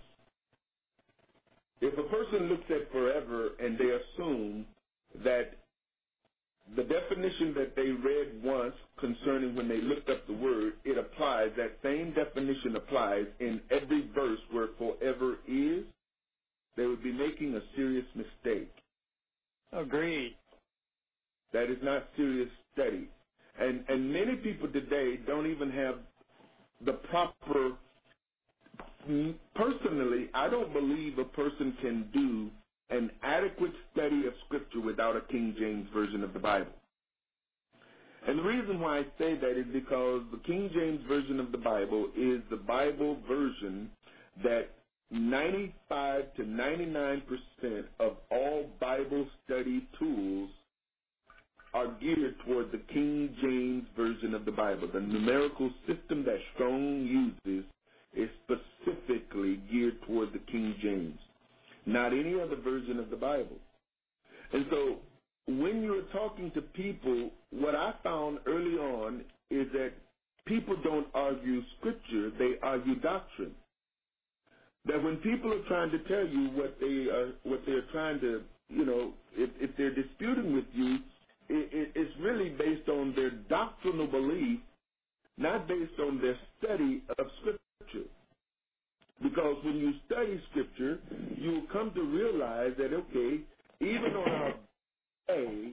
If a person looks at forever and they assume that the definition that they read once concerning when they looked up the word, it applies, that same definition applies in every verse where forever is, they would be making a serious mistake. Agreed. That is not serious study. And many people today don't even have the proper, personally, I don't believe a person can do an adequate study of Scripture without a King James Version of the Bible. And the reason why I say that is because the King James Version of the Bible is the Bible version that 95 to 99% of all Bible study tools are geared toward the King James Version of the Bible. The numerical system that Strong uses is specifically geared toward the King James, not any other version of the Bible. And so when you're talking to people, what I found early on is that people don't argue Scripture, they argue doctrine. That when people are trying to tell you what they're trying to, if they're disputing with you, it's really based on their doctrinal belief, not based on their study of Scripture. Because when you study Scripture, you will come to realize that, okay, even on our day,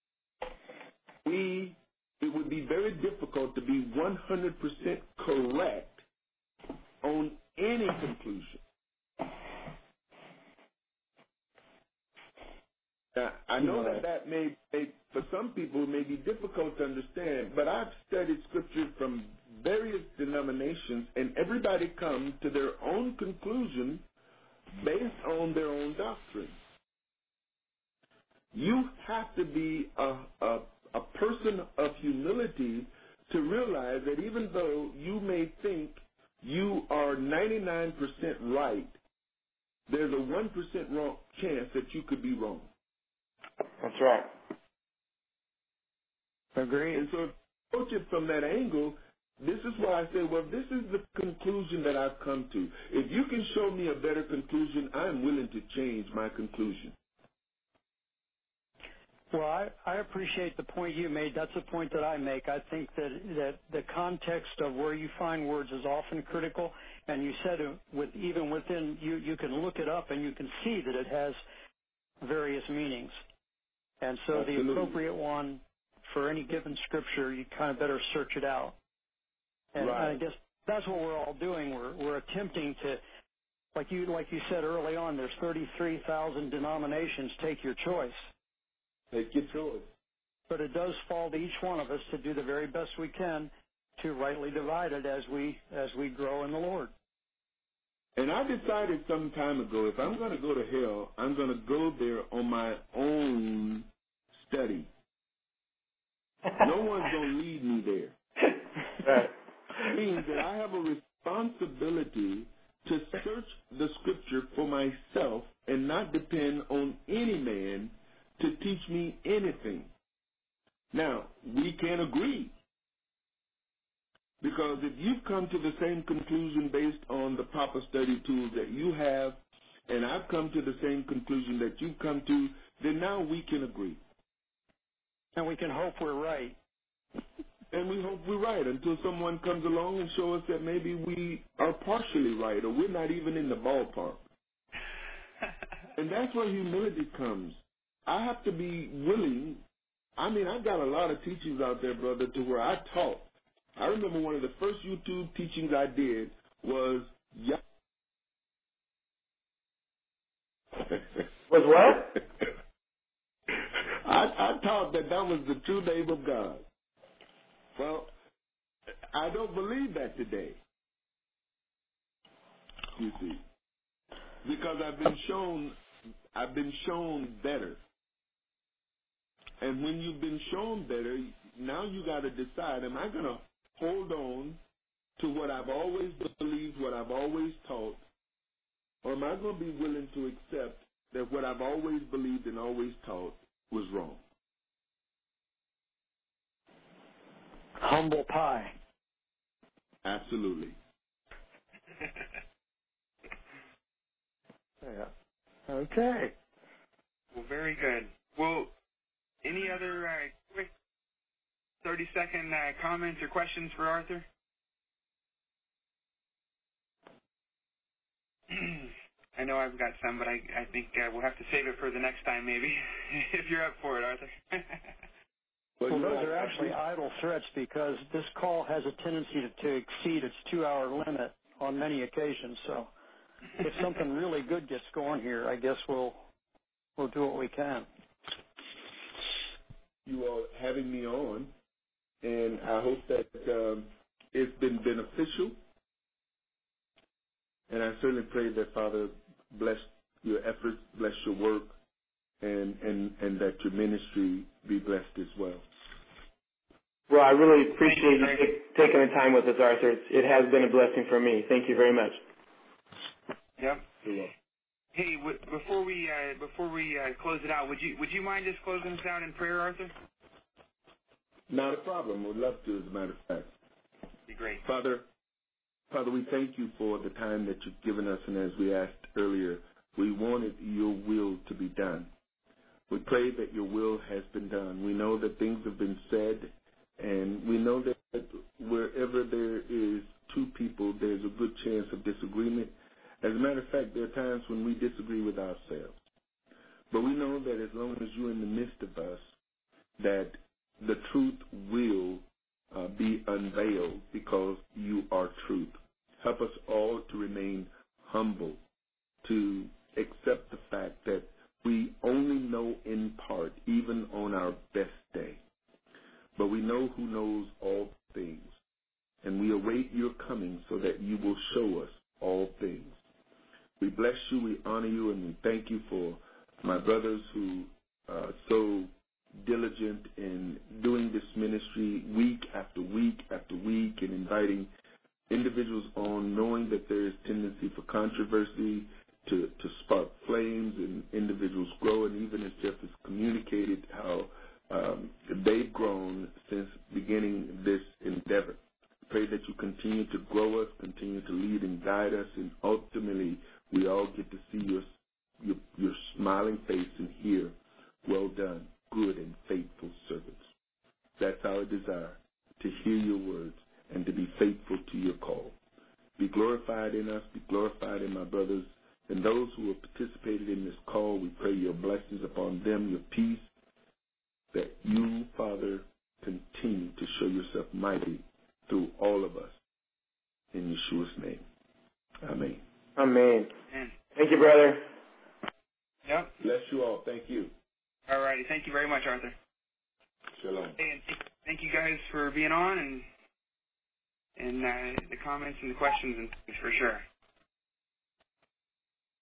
it would be very difficult to be 100% correct on any conclusion. Now, I know that may, for some people, may be difficult to understand, but I've studied Scripture from various denominations, and everybody comes to their own conclusion based on their own doctrine. You have to be a person of humility to realize that even though you may think you are 99% right, there's a 1% wrong chance that you could be wrong. That's right. Agreed. And so if you approach it from that angle, this is why I say, well, this is the conclusion that I've come to. If you can show me a better conclusion, I'm willing to change my conclusion. Well, I appreciate the point you made. That's a point that I make. I think that the context of where you find words is often critical, and you said even within, you can look it up and you can see that it has various meanings. And so Absolutely. The appropriate one for any given scripture, you kind of better search it out. And right. I guess that's what we're all doing. We're attempting to, like you said early on, there's 33,000 denominations. Take your choice. Take your choice. But it does fall to each one of us to do the very best we can to rightly divide it as we grow in the Lord. And I decided some time ago, if I'm going to go to hell, I'm going to go there on my own study. No one's going to lead me there. It means that I have a responsibility to search the Scripture for myself and not depend on any man to teach me anything. Now, we can agree. Because if you've come to the same conclusion based on the proper study tools that you have, and I've come to the same conclusion that you've come to, then now we can agree. And we can hope we're right. And we hope we're right until someone comes along and shows us that maybe we are partially right or we're not even in the ballpark. And that's where humility comes. I have to be willing. I mean, I've got a lot of teachings out there, brother, to where I taught. I remember one of the first YouTube teachings I did was Was what? I taught that was the true name of God. Well, I don't believe that today. You see, because I've been shown better. And when you've been shown better, now you got to decide: am I going to hold on to what I've always believed, what I've always taught, or am I going to be willing to accept that what I've always believed and always taught was wrong? Humble pie. Absolutely. Yeah. Okay. Well, very good. Well, any other quick 30-second comments or questions for Arthur? I know I've got some, but I think we'll have to save it for the next time, maybe, if you're up for it, Arthur. Well, those are actually idle threats because this call has a tendency to exceed its 2-hour limit on many occasions. So if something really good gets going here, I guess we'll do what we can. You are having me on and I hope that it's been beneficial. And I certainly pray that, Father, bless your efforts, bless your work, and that your ministry be blessed as well. Well, I really appreciate you taking the time with us, Arthur. It has been a blessing for me. Thank you very much. Yep. Hey, before we close it out, would you mind just closing us out in prayer, Arthur? Not a problem. We'd love to, as a matter of fact. Be great. Father, we thank you for the time that you've given us, and as we asked earlier, we wanted your will to be done. We pray that your will has been done. We know that things have been said, and we know that wherever there is two people, there's a good chance of disagreement. As a matter of fact, there are times when we disagree with ourselves. But we know that as long as you're in the midst of us, that the truth will be unveiled because you are truth. Help us all to remain humble, to accept the fact that we only know in part, even on our best day. But we know who knows all things, and we await your coming so that you will show us all things. We bless you, we honor you, and we thank you for my brothers who are so diligent in doing this ministry week after week after week and inviting individuals on, knowing that there is tendency for controversy to spark flames and individuals grow, and even as Jeff has communicated how they've grown since beginning this endeavor. Pray that you continue to grow us, continue to lead and guide us, and ultimately we all get to see your smiling face and hear, well done, good and faithful servants. That's our desire, to hear your words and to be faithful to your call. Be glorified in us, be glorified in my brothers, and those who have participated in this call. We pray your blessings upon them, your peace, that you, Father, continue to show yourself mighty through all of us. In Yeshua's name. Amen. Amen. Thank you, brother. Yep. Bless you all. Thank you. All righty. Thank you very much, Arthur. Shalom. Hey, and thank you guys for being on and the comments and the questions and things for sure.